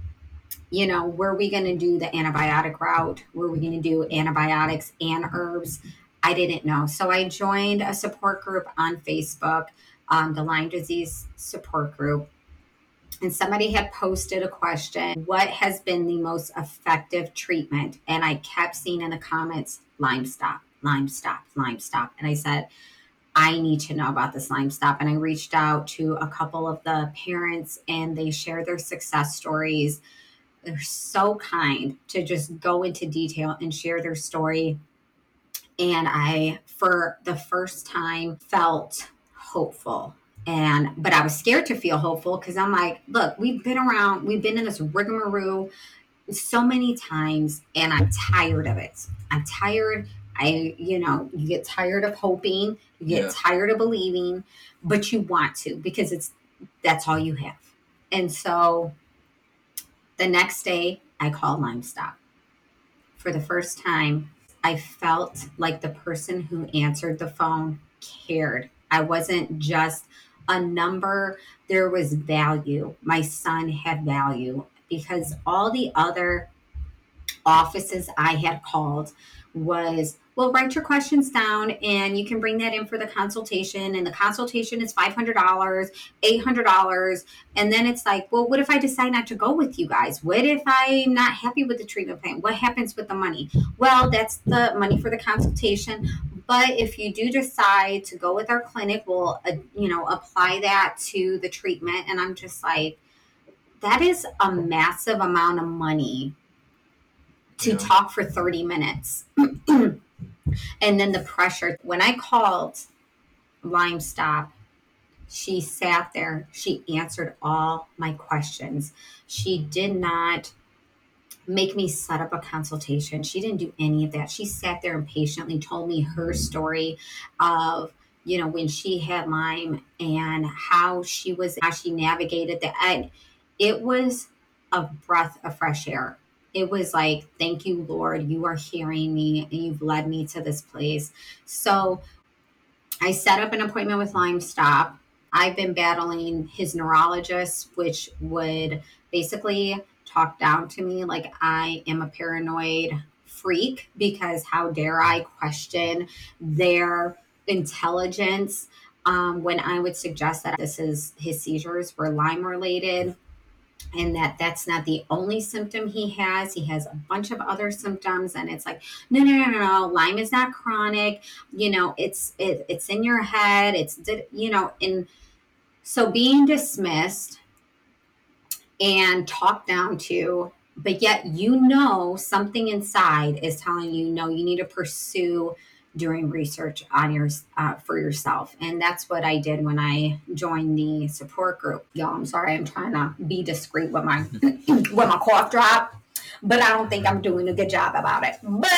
you know, were we going to do the antibiotic route? Were we going to do antibiotics and herbs? I didn't know. So I joined a support group on Facebook, um, the Lyme disease support group. And somebody had posted a question, what has been the most effective treatment? And I kept seeing in the comments, Lyme Stop, Lyme Stop, Lyme Stop. And I said, I need to know about this Lyme Stop. And I reached out to a couple of the parents, and they share their success stories. They're so kind to just go into detail and share their story. And I, for the first time, felt hopeful. And, but I was scared to feel hopeful because I'm like, look, we've been around, we've been in this rigmarole so many times, and I'm tired of it. I'm tired. I, you know, you get tired of hoping, you get yeah. tired of believing, but you want to, because it's, that's all you have. And so the next day I called Lyme Stop. For the first time, I felt like the person who answered the phone cared. I wasn't just a number. There was value. My son had value, because all the other offices I had called was, well, write your questions down and you can bring that in for the consultation. And the consultation is five hundred dollars, eight hundred dollars. And then it's like, well, what if I decide not to go with you guys? What if I'm not happy with the treatment plan? What happens with the money? Well, that's the money for the consultation. But if you do decide to go with our clinic, we'll, uh, you know, apply that to the treatment. And I'm just like, that is a massive amount of money to yeah. talk for thirty minutes. And then the pressure. When I called Lyme Stop, she sat there. She answered all my questions. She did not make me set up a consultation. She didn't do any of that. She sat there and patiently told me her story of, you know, when she had Lyme and how she was, how she navigated that. And it was a breath of fresh air. It was like, thank you, Lord, you are hearing me and you've led me to this place. So I set up an appointment with Lyme Stop. I've been battling his neurologist, which would basically talk down to me like I am a paranoid freak, because how dare I question their intelligence um, when I would suggest that this is his seizures were Lyme related. And that that's not the only symptom he has. He has a bunch of other symptoms. And it's like, no, no, no, no, no. Lyme is not chronic. You know, it's it, it's in your head. It's, you know, and so being dismissed and talked down to, but yet, you know, something inside is telling you, no, you need to pursue doing research on your uh, for yourself. And that's what I did when I joined the support group. Y'all, I'm sorry, I'm trying to be discreet with my with my cough drop, but I don't think I'm doing a good job about it. But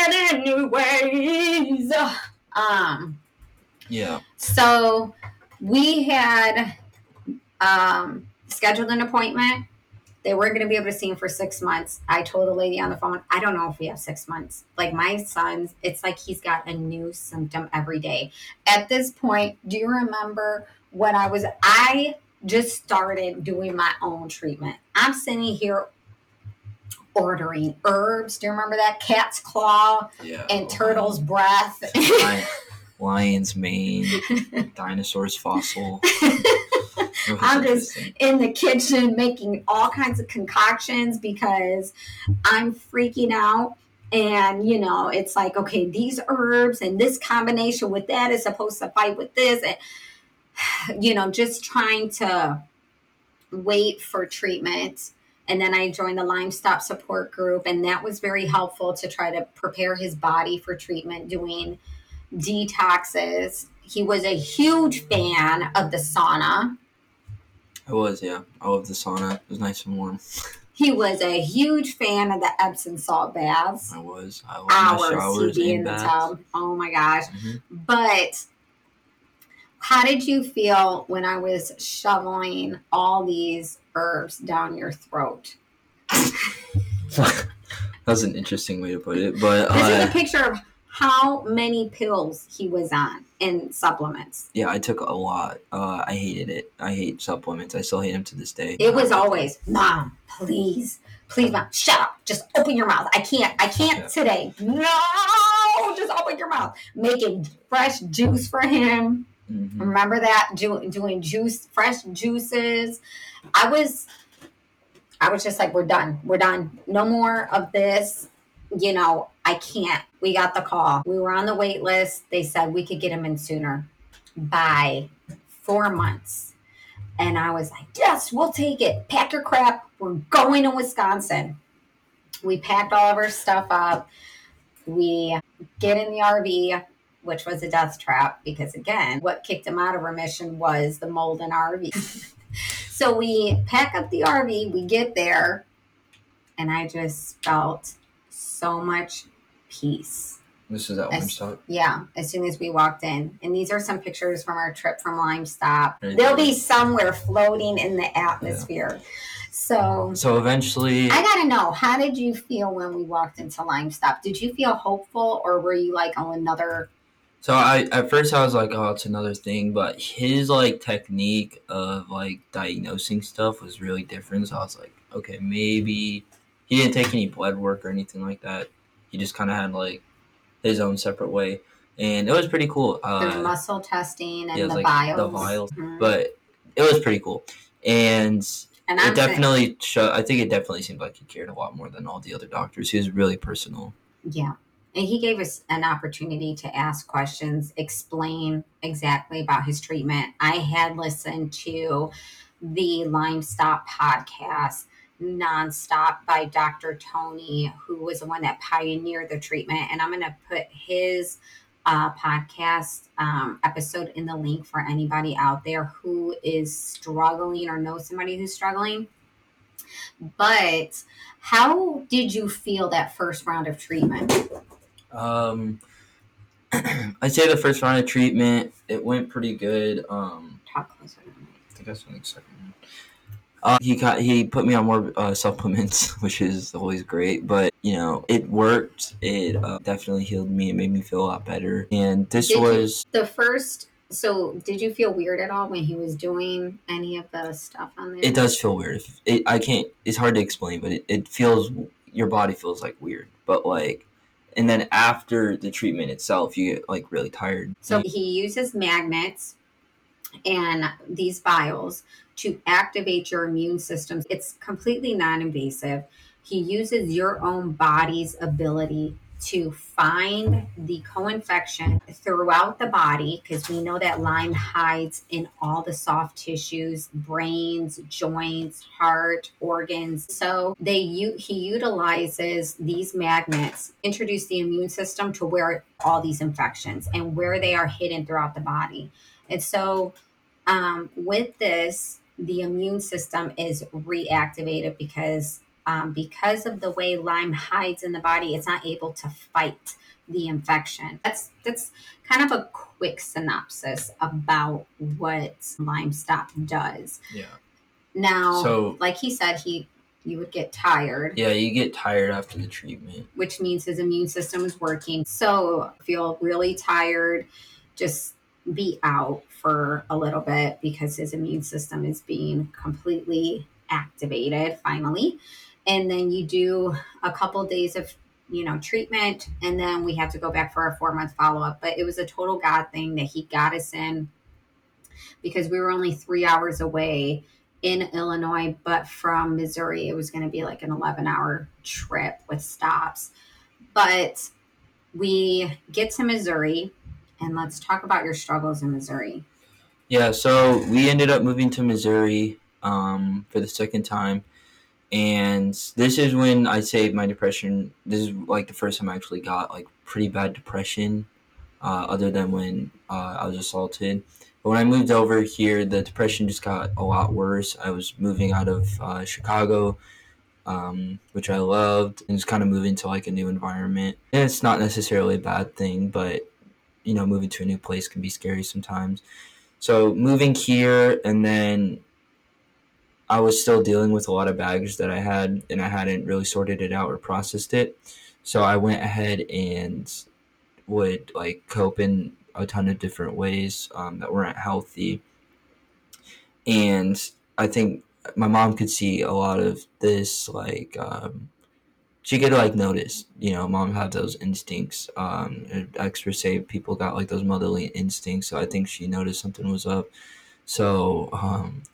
anyways, um, yeah. So we had um, scheduled an appointment. They weren't going to be able to see him for six months. I told the lady on the phone, I don't know if we have six months. Like my son's, it's like he's got a new symptom every day. At this point, do you remember when I was, I just started doing my own treatment. I'm sitting here ordering herbs. Do you remember that? Cat's claw yeah. and turtle's breath. Lion's mane, dinosaur's fossil. It was I'm just interesting. in the kitchen making all kinds of concoctions because I'm freaking out. And, you know, it's like, okay, these herbs and this combination with that is supposed to fight with this. And, you know, just trying to wait for treatment. And then I joined the Lyme Stop support group, and that was very helpful to try to prepare his body for treatment, doing detoxes. He was a huge fan of the sauna. I was, yeah. I love the sauna. It was nice and warm. He was a huge fan of the Epsom salt baths. I was. I love my Hours showers he'd be and in the baths. tub. Oh my gosh. Mhm. But how did you feel when I was shoveling all these herbs down your throat? That was an interesting way to put it, but This is a uh, picture of how many pills he was on and supplements. yeah, I took a lot. Uh, I hated it. I hate supplements. I still hate them to this day. It was Uh, always, Mom, please, please, Mom, shut up. Just open your mouth. I can't, I can't Yeah. today. No, just open your mouth. Making fresh juice for him. mhm. Remember that? Do, doing juice, fresh juices. I was, I was just like, we're done. We're done. No more of this. You know, I can't. We got the call. We were on the wait list. They said we could get him in sooner by four months. And I was like, yes, we'll take it. Pack your crap. We're going to Wisconsin. We packed all of our stuff up. We get in the R V, which was a death trap because, again, what kicked him out of remission was the mold in R V. So we pack up the R V. We get there. And I just felt so much peace. This is at As- Lyme Stop. Yeah, as soon as we walked in. And these are some pictures from our trip from Lyme Stop. Right They'll there. be somewhere floating in the atmosphere. So So eventually, I gotta know, how did you feel when we walked into Lyme Stop? Did you feel hopeful, or were you like, oh, another? so I at first I was like, oh, it's another thing, but his like technique of like diagnosing stuff was really different. So I was like, okay, maybe he didn't take any blood work or anything like that. He just kind of had like his own separate way, and it was pretty cool. The Uh, muscle testing and yeah, the like vials. the vials, Mhm. but it was pretty cool, and And I'm it saying- definitely showed. I think it definitely seemed like he cared a lot more than all the other doctors. He was really personal. Yeah. And he gave us an opportunity to ask questions, explain exactly about his treatment. I had listened to the Lyme Stop podcast nonstop by Doctor Tony, who was the one that pioneered the treatment. And I'm going to put his uh, podcast um, episode in the link for anybody out there who is struggling or knows somebody who's struggling. But how did you feel that first round of treatment? Um, I'd say the first round of treatment it went pretty good. Um, Talk closer to me. I think that's the next second. Uh, he got he put me on more uh, supplements, which is always great. But you know, it worked. It uh, definitely healed me. It made me feel a lot better. And this Did you- was The first, so did you feel weird at all when he was doing any of the stuff on there? it does feel weird. It I can't. It's hard to explain, but it, it feels your body feels like weird. But like, and then after the treatment itself, you get like really tired. So he uses magnets and these vials to activate your immune system. It's completely non-invasive. He uses your own body's ability to find the co-infection throughout the body, because we know that Lyme hides in all the soft tissues, brains, joints, heart, organs. So they u- he utilizes these magnets, introduce the immune system to where all these infections and where they are hidden throughout the body. And so um, with this, the immune system is reactivated because um, because of the way Lyme hides in the body, it's not able to fight the infection. That's that's kind of a quick synopsis about what Lyme Stop does. Yeah. Now, So like he said, he you would get tired, yeah, you get tired after the treatment. which means his immune system is working. So feel really tired, just be out for a little bit because his immune system is being completely activated finally. And then you do a couple days of, you know, treatment, and then we have to go back for our four month follow up. But it was a total God thing that he got us in because we were only three hours away in Illinois, but from Missouri, it was going to be like an eleven hour trip with stops. But we get to Missouri, and let's talk about your struggles in Missouri. Yeah, so we ended up moving to Missouri um, for the second time. And this is when I say my depression, this is like the first time I actually got like pretty bad depression, uh, other than when uh, I was assaulted. But when I moved over here, the depression just got a lot worse. I was moving out of uh, Chicago, um, which I loved, and just kind of moving to like a new environment. And it's not necessarily a bad thing, but you know, moving to a new place can be scary sometimes. So moving here, and then I was still dealing with a lot of baggage that I had, and I hadn't really sorted it out or processed it. So I went ahead and would like cope in a ton of different ways um, that weren't healthy. And I think my mom could see a lot of this, like, um, she could like notice, you know, mom had those instincts. Um, experts say people got like those motherly instincts. So I think she noticed something was up. So, um,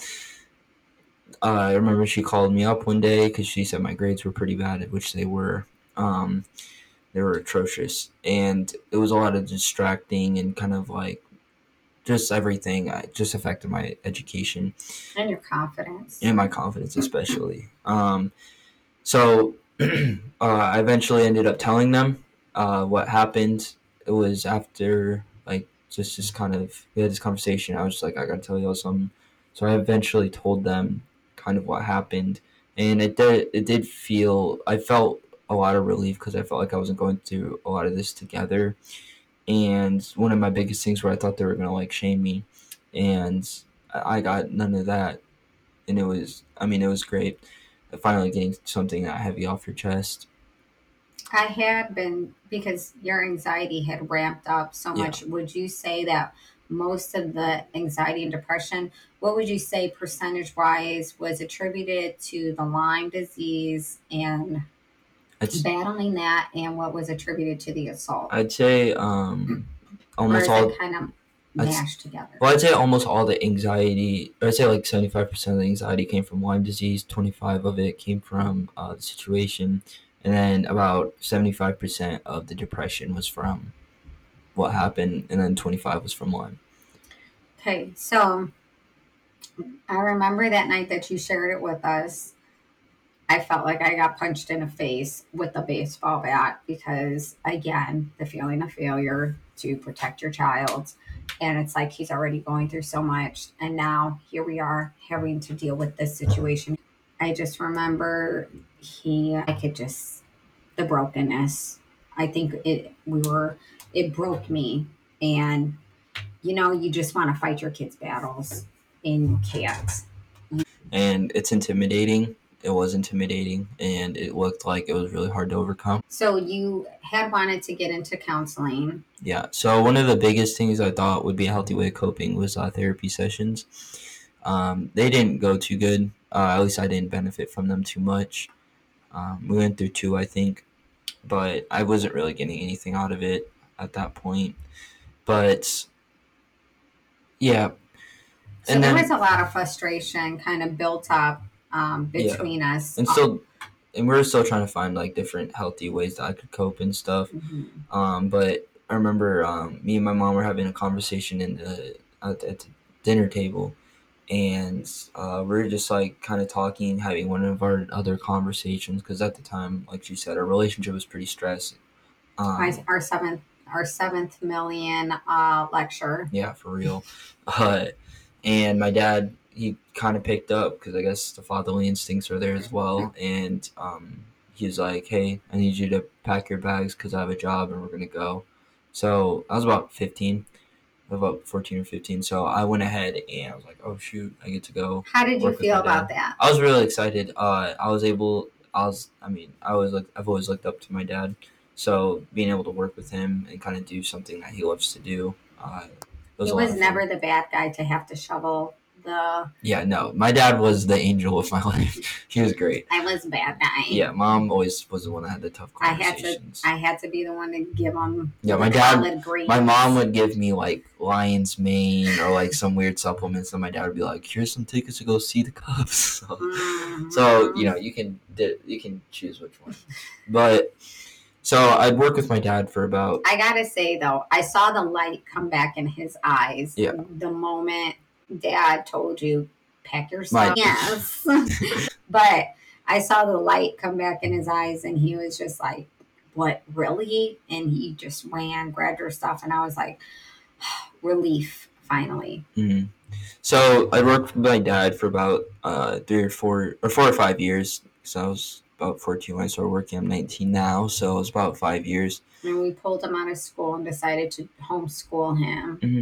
Uh, I remember she called me up one day because she said my grades were pretty bad, which they were. Um, they were atrocious, and it was a lot of distracting and kind of like just everything. I just affected my education And your confidence. and my confidence, especially. Um, so uh, I eventually ended up telling them uh, what happened. It was after like just this kind of we had this conversation. I was just like, I gotta tell y'all something. So I eventually told them kind of what happened, and it did it did feel I felt a lot of relief because I felt like I wasn't going through a lot of this together. And one of my biggest things where I thought they were gonna like shame me, and I I got none of that, and it was I mean it was great finally getting something that heavy off your chest. I had been, because your anxiety had ramped up so Yeah. much. Would you say that most of the anxiety and depression, what would you say percentage wise, was attributed to the Lyme disease and It's battling that, and what was attributed to the assault? I'd say um Or almost is it all kind of I'd, mashed together? well I'd say almost all the anxiety I'd say like seventy-five percent of the anxiety came from Lyme disease, twenty-five of it came from uh, the situation, and then about seventy-five percent of the depression was from what happened, and then twenty-five was from Lyme. Okay, so I remember that night that you shared it with us. I felt like I got punched in the face with a baseball bat because, again, the feeling of failure to protect your child. And it's like he's already going through so much. And now here we are having to deal with this situation. I just remember he, I could just, the brokenness. I think it, we were, it broke me. And, you know, you just want to fight your kids' battles and you can't. And it's intimidating. It was intimidating, and it looked like it was really hard to overcome. So you had wanted to get into counseling. Yeah. So one of the biggest things I thought would be a healthy way of coping was uh, therapy sessions. Um, they didn't go too good. Uh, at least I didn't benefit from them too much. Um, we went through two, I think, but I wasn't really getting anything out of it at that point. But yeah, So and there then was a lot of frustration kind of built up um, between us. and still, and we were still trying to find like different healthy ways that I could cope and stuff. Mhm. Um, but I remember um, me and my mom were having a conversation in the at, at the dinner table, and uh, we are just like kind of talking, having one of our other conversations because at the time, like you said, our relationship was pretty stressed. Um, My, our seventh our seventh million uh, lecture. yeah, for real. Uh, and my dad, he kind of picked up because I guess the fatherly instincts are there as well. And um, he was like, "Hey, I need you to pack your bags because I have a job and we're gonna go." So I was about fifteen, about fourteen or fifteen. So I went ahead and I was like, "Oh shoot, I get to go." How did you work with feel my about dad. that? I was really excited. Uh, I was able. I was. I mean, I was like. I've always looked up to my dad. So being able to work with him and kind of do something that he loves to do, uh, it was He a lot was of never fun. the bad guy to have to shovel the... Yeah, no. My dad was the angel of my life. He was great. I was a bad guy. Yeah, mom always was the one that had the tough conversations. I had to, I had to be the one to give them yeah, the my dad, collard greens. My mom would give me like lion's mane or like some weird supplements, and my dad would be like, "Here's some tickets to go see the Cubs." So, mm-hmm. so you know, you can you can choose which one. But so I'd work with my dad for about. I gotta say though, I saw the light come back in his eyes. Yeah. The moment Dad told you, pack your stuff. My- yes. But I saw the light come back in his eyes, and he was just like, "What, really?" And he just ran, grabbed her stuff, and I was like, relief, finally. Mm-hmm. So I worked with my dad for about uh, three or four or four or five years. So I was about fourteen when I started working. I'm nineteen now, so it was about five years. And we pulled him out of school and decided to homeschool him. Mm-hmm.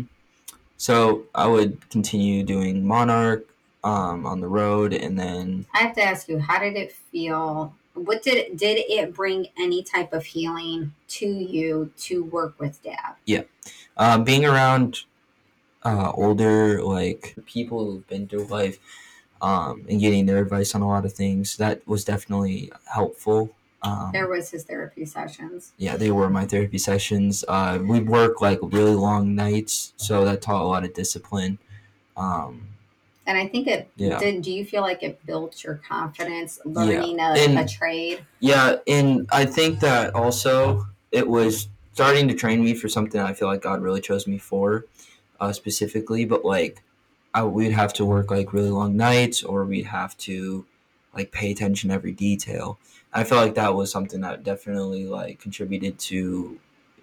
So I would continue doing Monarch um, on the road, and then I have to ask you, how did it feel? What did it, did it bring any type of healing to you to work with Dad? Yeah, um, being around uh, older like people who've been through life um, and getting their advice on a lot of things, that was definitely helpful. Um, there was his therapy sessions. Yeah, they were my therapy sessions. Uh, we'd work like really long nights, so that taught a lot of discipline. Um, and I think it yeah. did. Do you feel like it built your confidence learning yeah. a, and, a trade? Yeah, and I think that also it was starting to train me for something I feel like God really chose me for, uh, specifically. But like, I, we'd have to work like really long nights, or we'd have to like pay attention to every detail. I feel like that was something that definitely like contributed to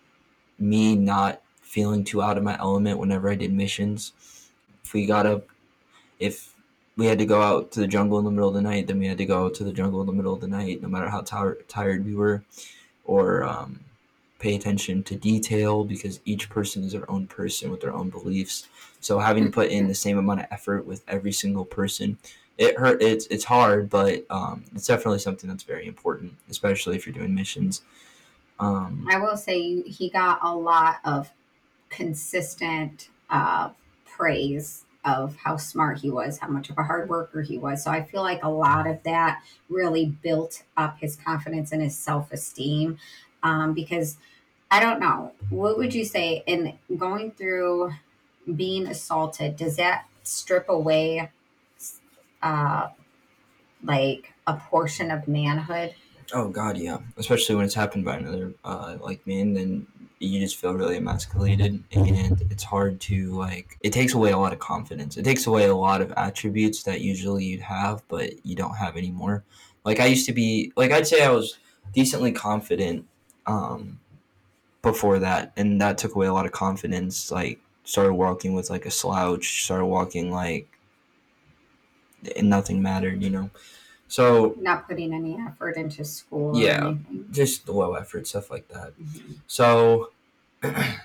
me not feeling too out of my element whenever I did missions. If we got up, if we had to go out to the jungle in the middle of the night, then we had to go out to the jungle in the middle of the night, no matter how t- tired we were, or um, pay attention to detail, because each person is their own person with their own beliefs. So having to put in the same amount of effort with every single person, it hurt. It's it's hard, but um, it's definitely something that's very important, especially if you're doing missions. Um, I will say he got a lot of consistent uh, praise of how smart he was, how much of a hard worker he was. So I feel like a lot of that really built up his confidence and his self-esteem. Um, because I don't know, what would you say in going through being assaulted, does that strip away uh, like a portion of manhood? Oh God, yeah. Especially when it's happened by another uh, like man, then you just feel really emasculated, and it's hard to like. It takes away a lot of confidence. It takes away a lot of attributes that usually you'd have, but you don't have anymore. Like I used to be, like I'd say I was decently confident um, before that, and that took away a lot of confidence. Like started walking with like a slouch, started walking like, and nothing mattered, you know. So not putting any effort into school. Yeah, just low effort, stuff like that. Mm-hmm. So uh,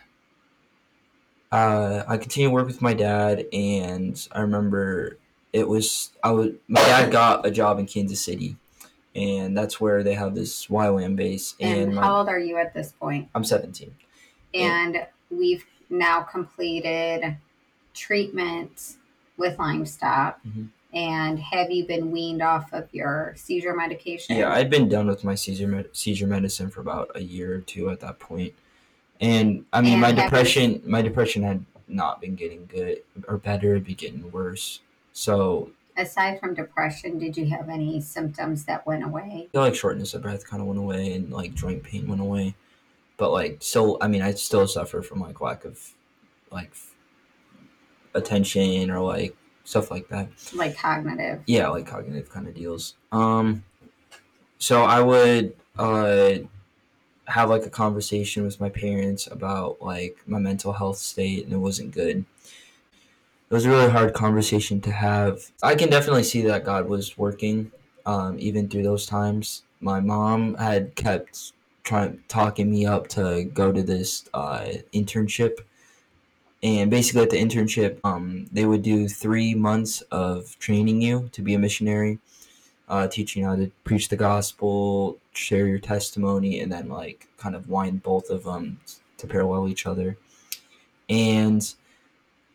I continued to work with my dad, and I remember it was I was my dad got a job in Kansas City, and that's where they have this Y WAM base. And, and my, how old are you at this point? I'm seventeen. And, and we've now completed treatment with Lyme Stop. Mm-hmm. And have you been weaned off of your seizure medication? Yeah, I'd been done with my seizure med- seizure medicine for about a year or two at that point. And I mean, and my depression, you... my depression had not been getting good or better; it'd be getting worse. So, aside from depression, did you have any symptoms that went away? I feel like shortness of breath kind of went away, and like joint pain went away. But like, still, I mean, I still suffer from like lack of like attention or like. Stuff like that. Like cognitive. Yeah, like cognitive kind of deals. Um, so I would uh, have like a conversation with my parents about like my mental health state, and it wasn't good. It was a really hard conversation to have. I can definitely see that God was working, um, even through those times. My mom had kept trying talking me up to go to this uh, internship. And basically at the internship, um, they would do three months of training you to be a missionary, uh, teaching you how to preach the gospel, share your testimony, and then like kind of wind both of them to parallel each other. And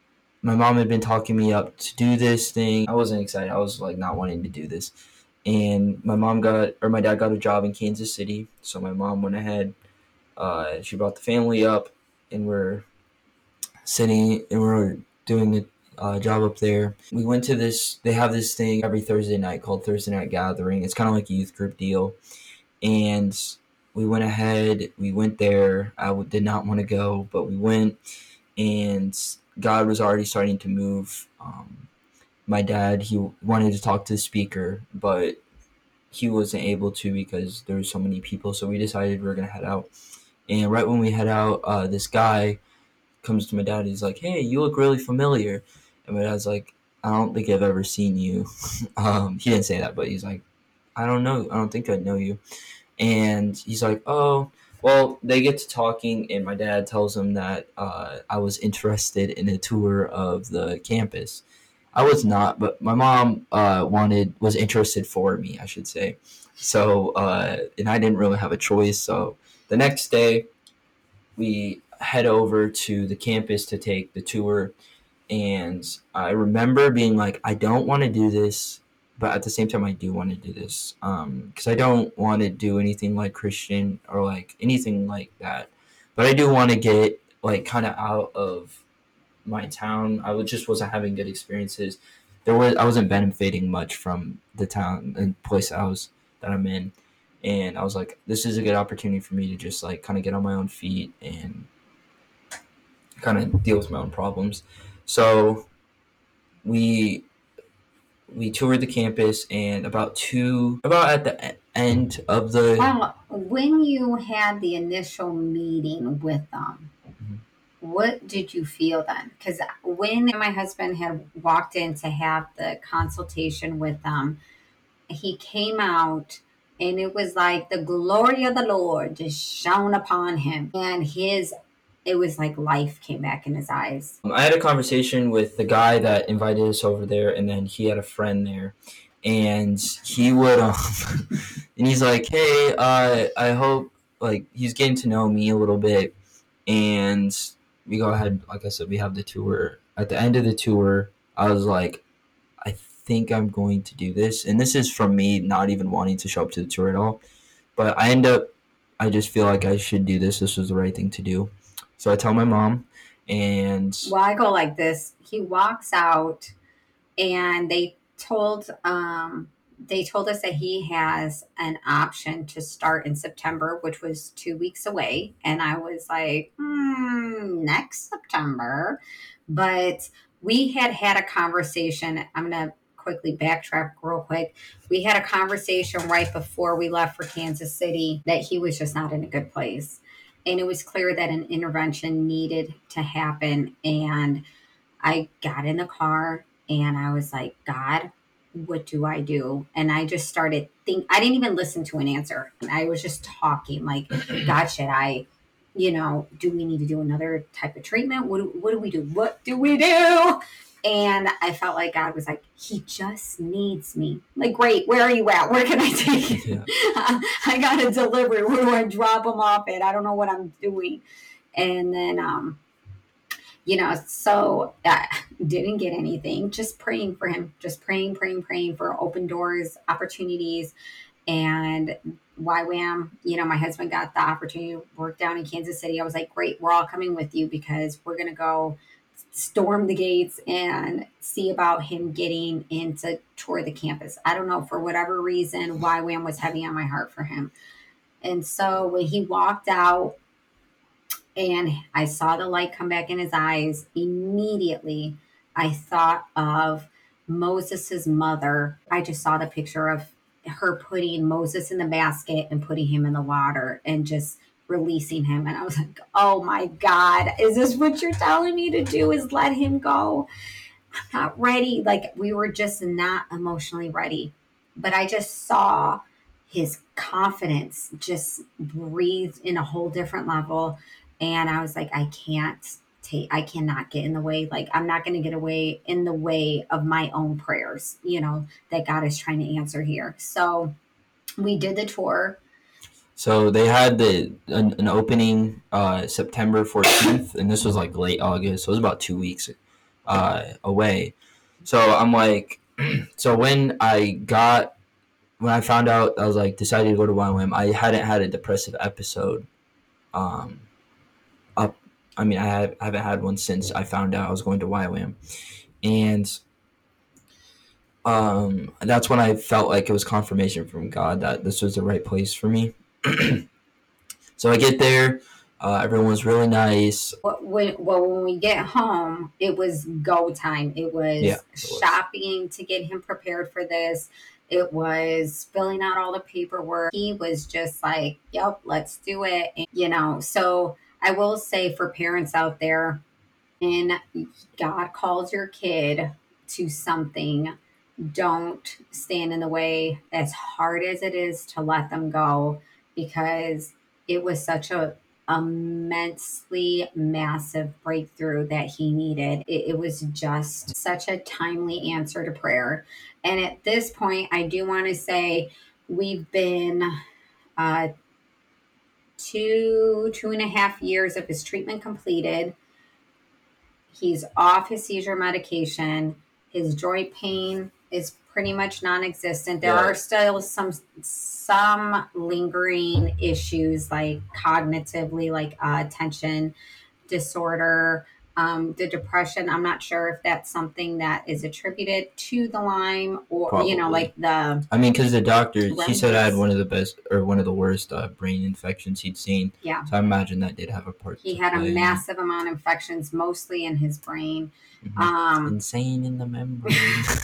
my mom had been talking me up to do this thing. I wasn't excited. I was like not wanting to do this. And my mom got, or my dad got a job in Kansas City. So my mom went ahead. Uh, she brought the family up, and we're sitting and we're doing the uh, job up there. We went to this, they have this thing every Thursday night called Thursday Night Gathering. It's kind of like a youth group deal. And we went ahead, we went there. I w- did not want to go, but we went, and God was already starting to move. Um, my dad, he wanted to talk to the speaker, but he wasn't able to because there were so many people. So we decided we were going to head out. And right when we head out, uh, this guy comes to my dad. He's like, "Hey, you look really familiar." And my dad's like, "I don't think I've ever seen you." um, he didn't say that, but he's like, "I don't know. I don't think I know you." And he's like, "Oh, well." They get to talking, and my dad tells him that uh, I was interested in a tour of the campus. I was not, but my mom uh, wanted was interested for me, I should say. So, uh, and I didn't really have a choice. So the next day, we head over to the campus to take the tour. And I remember being like, I don't want to do this, but at the same time, I do want to do this. Um, because I don't want to do anything like Christian or like anything like that. But I do want to get like kind of out of my town. I was just wasn't having good experiences. There was I wasn't benefiting much from the town and place I was that I'm in. And I was like, this is a good opportunity for me to just like kind of get on my own feet and kind of deal with my own problems. So we we toured the campus, and about two about at the e- end of the Well, when you had the initial meeting with them, Mhm. what did you feel then? Because when my husband had walked in to have the consultation with them, he came out and it was like the glory of the Lord just shone upon him. And his, it was like life came back in his eyes. Um, I had a conversation with the guy that invited us over there, and then he had a friend there, and he would um, and he's like, "Hey, uh, I hope like he's getting to know me a little bit." And we go ahead, like I said, we have the tour. At the end of the tour, I was like, I think I'm going to do this. And this is from me not even wanting to show up to the tour at all. But I end up, I just feel like I should do this. This was the right thing to do. So I tell my mom, and Well, I go like this. He walks out and they told um they told us that he has an option to start in September, which was two weeks away. And I was like, hmm, next September. But we had had a conversation. I'm going to quickly backtrack real quick. We had a conversation right before we left for Kansas City that he was just not in a good place. And it was clear that an intervention needed to happen. And I got in the car and I was like, God, what do I do? And I just started think I didn't even listen to an answer. I was just talking like, God, should I, you know, do we need to do another type of treatment? What do, what do we do? What do we do? And I felt like God was like, he just needs me. Like, great, where are you at? Where can I take you? Yeah. I got a delivery. Where do I drop him off at? I don't know what I'm doing. And then, um, you know, so I didn't get anything, just praying for him, just praying, praying, praying for open doors, opportunities. And Y WAM, you know, my husband got the opportunity to work down in Kansas City. I was like, great, we're all coming with you because we're going to go storm the gates and see about him getting in to tour the campus. I don't know, for whatever reason, Y WAM was heavy on my heart for him. And so when he walked out, and I saw the light come back in his eyes, immediately I thought of Moses's mother. I just saw the picture of her putting Moses in the basket and putting him in the water and just releasing him. And I was like, oh my God, is this what you're telling me to do, is let him go? I'm not ready. Like, we were just not emotionally ready. But I just saw his confidence just breathe in a whole different level. And I was like, I can't take, I cannot get in the way. Like, I'm not going to get away in the way of my own prayers, you know, that God is trying to answer here. So we did the tour. So they had the an, an opening uh, September fourteenth, and this was like late August, so it was about two weeks uh, away. So I'm like, so when I got when I found out I was like decided to go to Y W A M, I hadn't had a depressive episode. Um, up, I mean, I, have, I haven't had one since I found out I was going to Y W A M, and um, that's when I felt like it was confirmation from God that this was the right place for me. So I get there. Uh, everyone was really nice. When, well, when we get home, it was go time. It was yeah, it was. shopping to get him prepared for this. It was filling out all the paperwork. He was just like, yep, let's do it. And, you know, so I will say for parents out there, when God calls your kid to something, don't stand in the way, as hard as it is to let them go, because it was such a immensely massive breakthrough that he needed. It, it was just such a timely answer to prayer. And at this point, I do want to say we've been uh, two, two and a half years of his treatment completed. He's off his seizure medication. His joint pain is pretty much non-existent. There Yeah. are still some some lingering issues, like cognitively, like uh, attention disorder, um, the depression. I'm not sure if that's something that is attributed to the Lyme, or Probably. you know, like the. I mean, because the doctor, he said I had remnants. one of the best or one of the worst uh, brain infections he'd seen. Yeah. So I imagine that did have a part. He to had a play in it. massive amount of infections, mostly in his brain. Mhm. Um, Insane in the membrane.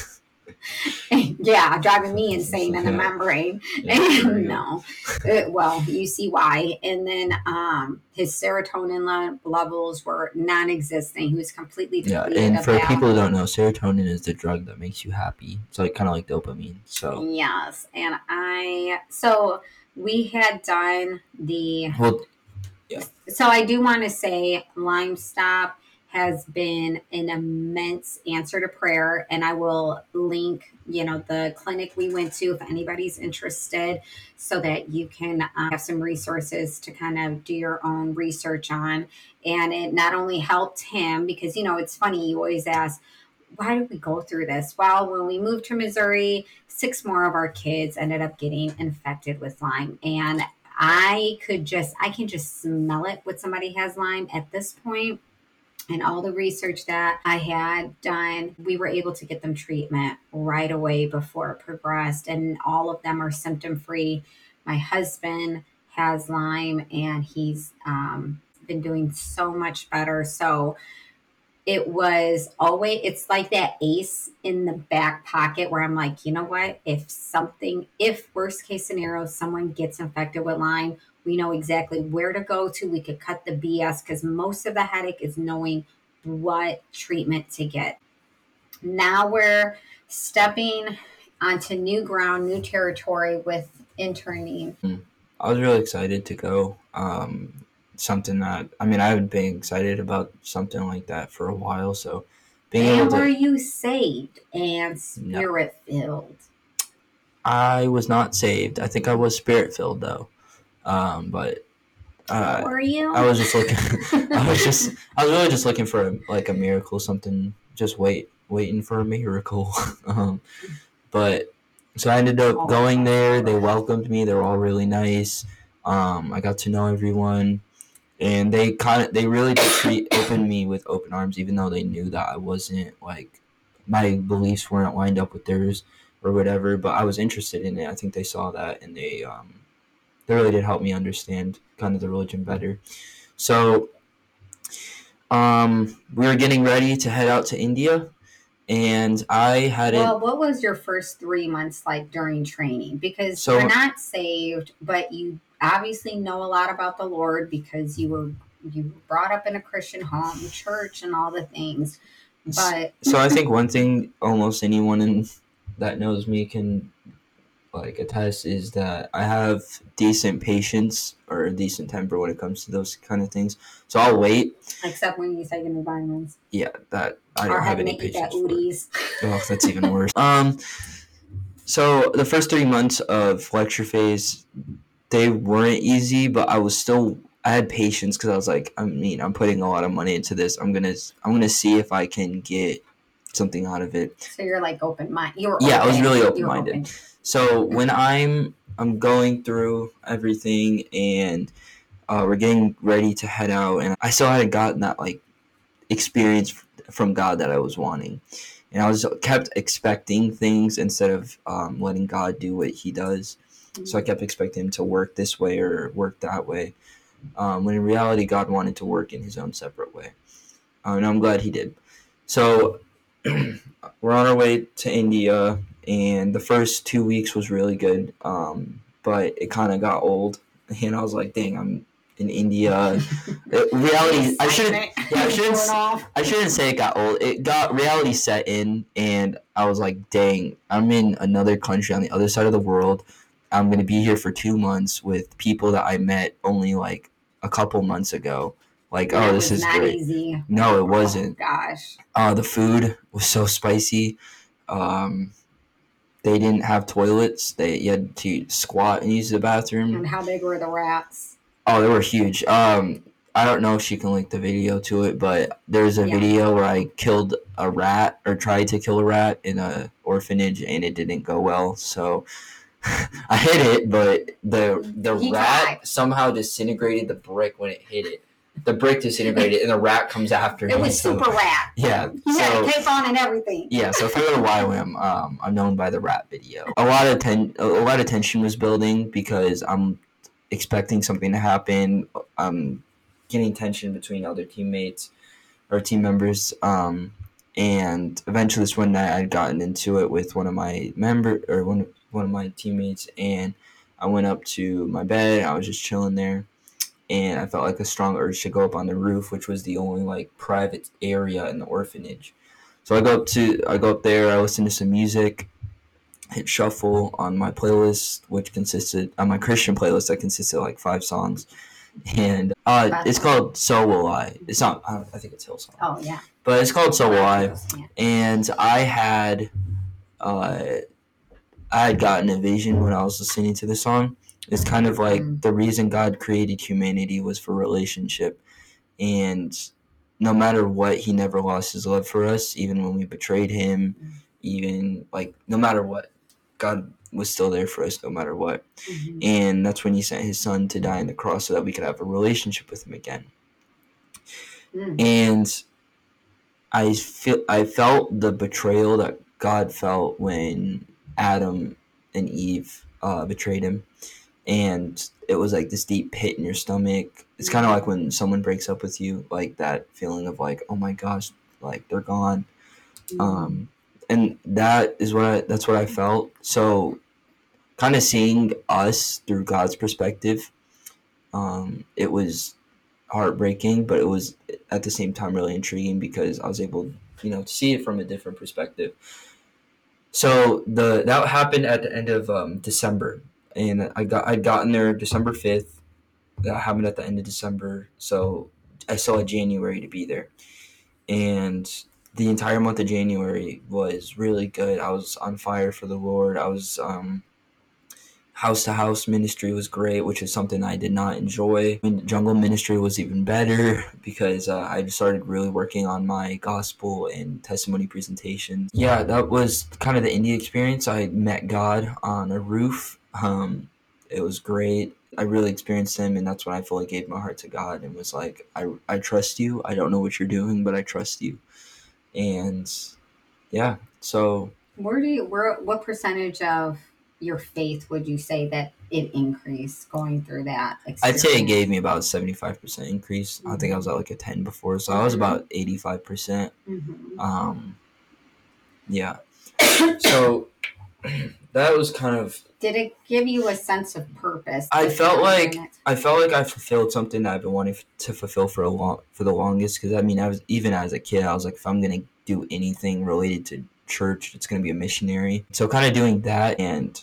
yeah, driving me insane in the Yeah. membrane. Yeah, there we go. No, Uh, well, you see why. And then um, his serotonin le- levels were non-existent. He was completely Yeah, depleted and of for that. people who don't know, serotonin is the drug that makes you happy. It's like kind of like dopamine. So Yes, and I so we had done the. well, So I do want to say Lyme Stop has been an immense answer to prayer, and I will link, you know, the clinic we went to if anybody's interested, so that you can uh, have some resources to kind of do your own research on. And it not only helped him, because you know it's funny, you always ask, why did we go through this? Well, when we moved to Missouri, six more of our kids ended up getting infected with Lyme, and I could just, I can just smell it when somebody has Lyme at this point. And all the research that I had done, we were able to get them treatment right away before it progressed. And all of them are symptom free. My husband has Lyme, and he's um, been doing so much better. So it was always, it's like that ace in the back pocket where I'm like, you know what, if something, if worst case scenario someone gets infected with Lyme, we know exactly where to go to. We could cut the B S, because most of the headache is knowing what treatment to get. Now we're stepping onto new ground, new territory with interning. I was really excited to go. Um, something that I mean, I've been excited about something like that for a while. So being And able to, were you saved and spirit filled? I was not saved. I think I was spirit filled though. Um, but uh, Were you? I was just looking. I was just. I was really just looking for a, like a miracle, something. Just wait, waiting for a miracle. um, but so I ended up Oh, going that's there. all They right. welcomed me. They were all really nice. Um, I got to know everyone, and they kind of they really did treat opened me with open arms, even though they knew that I wasn't like my beliefs weren't lined up with theirs or whatever. But I was interested in it. I think they saw that, and they um, they really did help me understand kind of the religion better. So um, we were getting ready to head out to India, and I hadn't. Well, what was your first three months like during training? Because So- you're not saved, but you obviously know a lot about the Lord because you were you were brought up in a Christian home, church, and all the things. But So I think one thing almost anyone in, that knows me can like attest is that I have decent patience or a decent temper when it comes to those kind of things. So I'll wait. except when you take in vitamins Yeah, that I or don't have having any to eat that patience for. Udi's. Oh, that's even worse. Um, so the first three months of lecture phase, they weren't easy, but I was still I had patience because I was like, I mean, I'm putting a lot of money into this. I'm gonna I'm gonna see if I can get something out of it. So you're like open mind. You were Yeah, open. I was really You open were minded. open. So when I'm I'm going through everything and uh, we're getting ready to head out, and I still hadn't gotten that like experience from God that I was wanting, and I was kept expecting things instead of um, letting God do what He does. Mm-hmm. So I kept expecting Him to work this way or work that way, um, when in reality God wanted to work in His own separate way, uh, and I'm glad He did. So we're on our way to India, and the first two weeks was really good, um, but it kind of got old, and I was like, "Dang, I'm in India." It, reality, I shouldn't, yeah, I shouldn't, I shouldn't say it got old. It got reality set in, and I was like, "Dang, I'm in another country on the other side of the world. I'm gonna be here for two months with people that I met only like a couple months ago." Like, yeah, oh, this is not great. Easy. No, it wasn't. Oh, gosh. Uh, the food was so spicy. Um, they didn't have toilets. They you had to squat and use the bathroom. And how big were the rats? Oh, they were huge. Um, I don't know if you can link the video to it, but there's a yeah. video where I killed a rat or tried to kill a rat in a orphanage, and it didn't go well. So I hit it, but the the he rat tried. somehow disintegrated the brick when it hit it. The brick disintegrated, and the rat comes after it. It was so, super rat. Yeah. He so, had a cape on and everything. Yeah, so if you go to Y WAM, um, I'm known by the rat video. A lot of ten- a lot of tension was building because I'm expecting something to happen. I'm getting tension between other teammates or team members. Um, and eventually, this one night, I'd gotten into it with one of my member or one one of my teammates, and I went up to my bed. I was just chilling there. And I felt like a strong urge to go up on the roof, which was the only like private area in the orphanage. So I go up to I go up there. I listen to some music, hit shuffle on my playlist, which consisted on my Christian playlist that consisted of like five songs, and uh, it's called "So Will I." It's not. I, I think it's Hillsong. Oh yeah. But it's called "So Will I," and I had, uh, I had gotten a vision when I was listening to the song. It's kind of like mm. the reason God created humanity was for relationship. And no matter what, He never lost His love for us, even when we betrayed Him, mm. even like no matter what, God was still there for us no matter what. Mm-hmm. And that's when He sent His Son to die on the cross so that we could have a relationship with Him again. Mm. And I feel I felt the betrayal that God felt when Adam and Eve uh, betrayed Him. And it was like this deep pit in your stomach. It's kind of like when someone breaks up with you, like that feeling of like, oh my gosh, like they're gone. Mm. Um, and that is what I, that's what I felt. So kind of seeing us through God's perspective, um, it was heartbreaking, but it was at the same time really intriguing because I was able, you know, to see it from a different perspective. So the that happened at the end of um, December. And I got I'd gotten there December fifth. That happened at the end of December. So I still had January to be there. And the entire month of January was really good. I was on fire for the Lord. I was um, house to house ministry was great, which is something I did not enjoy. And jungle ministry was even better because uh, I started really working on my gospel and testimony presentation. Yeah, that was kind of the India experience. I met God on a roof. Um, it was great. I really experienced Him, and that's when I fully gave my heart to God and was like, I, I trust You. I don't know what You're doing, but I trust You. And yeah, so. Where do you, where, what percentage of your faith would you say that it increased going through that experience? I'd say it gave me about seventy-five percent increase. Mm-hmm. I think I was at like a ten before, so mm-hmm. I was about eighty-five percent. Mm-hmm. Um, yeah. So that was kind of. Did it give you a sense of purpose? I felt like I felt like I fulfilled something that I've been wanting to fulfill for a long for the longest. Because I mean, I was even as a kid, I was like, if I'm gonna do anything related to church, it's gonna be a missionary. So kind of doing that and.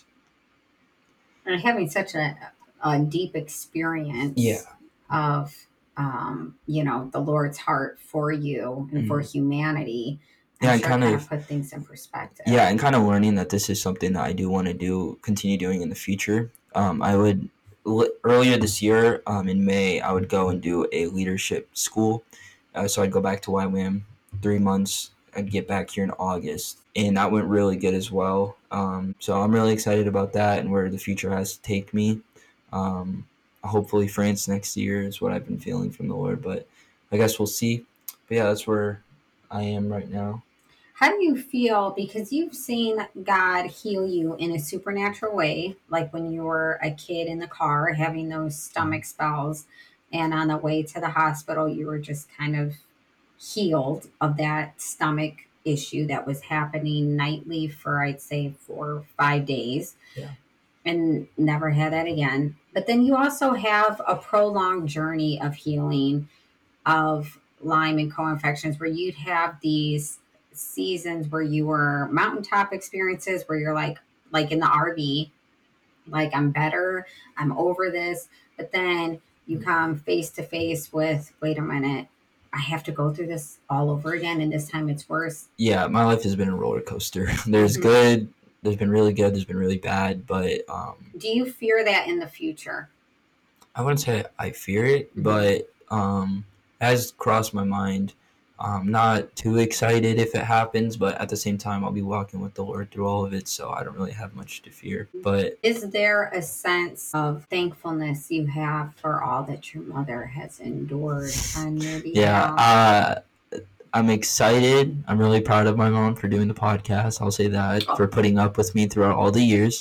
And having such a, a deep experience yeah. of, um, you know, the Lord's heart for you and mm-hmm. for humanity. I'm yeah, sure and kind of, of put things in perspective. Yeah, and kind of learning that this is something that I do want to do, continue doing in the future. Um, I would l- earlier this year, um, in May, I would go and do a leadership school. Uh, so I'd go back to Y WAM three months. I'd get back here in August, and that went really good as well. Um, so I'm really excited about that and where the future has to take me. Um, hopefully, France next year is what I've been feeling from the Lord, but I guess we'll see. But yeah, that's where I am right now. How do you feel? Because you've seen God heal you in a supernatural way, like when you were a kid in the car having those stomach spells, and on the way to the hospital, you were just kind of healed of that stomach issue that was happening nightly for, I'd say, four or five days. Yeah. And never had that again. But then you also have a prolonged journey of healing of Lyme and co-infections where you'd have these seasons where you were mountaintop experiences where you're like like in the R V, like I'm better, I'm over this, but then you come face to face with, wait a minute, I have to go through this all over again, and this time it's worse. Yeah, my life has been a roller coaster. There's Mm-hmm. good, there's been really good, there's been really bad, but um, Do you fear that in the future? I wouldn't say I fear it, Mm-hmm. but um, it has crossed my mind. I'm not too excited if it happens, but at the same time, I'll be walking with the Lord through all of it, so I don't really have much to fear. But is there a sense of thankfulness you have for all that your mother has endured on your behalf? yeah, uh, I'm excited. I'm really proud of my mom for doing the podcast. I'll say that, Oh. for putting up with me throughout all the years.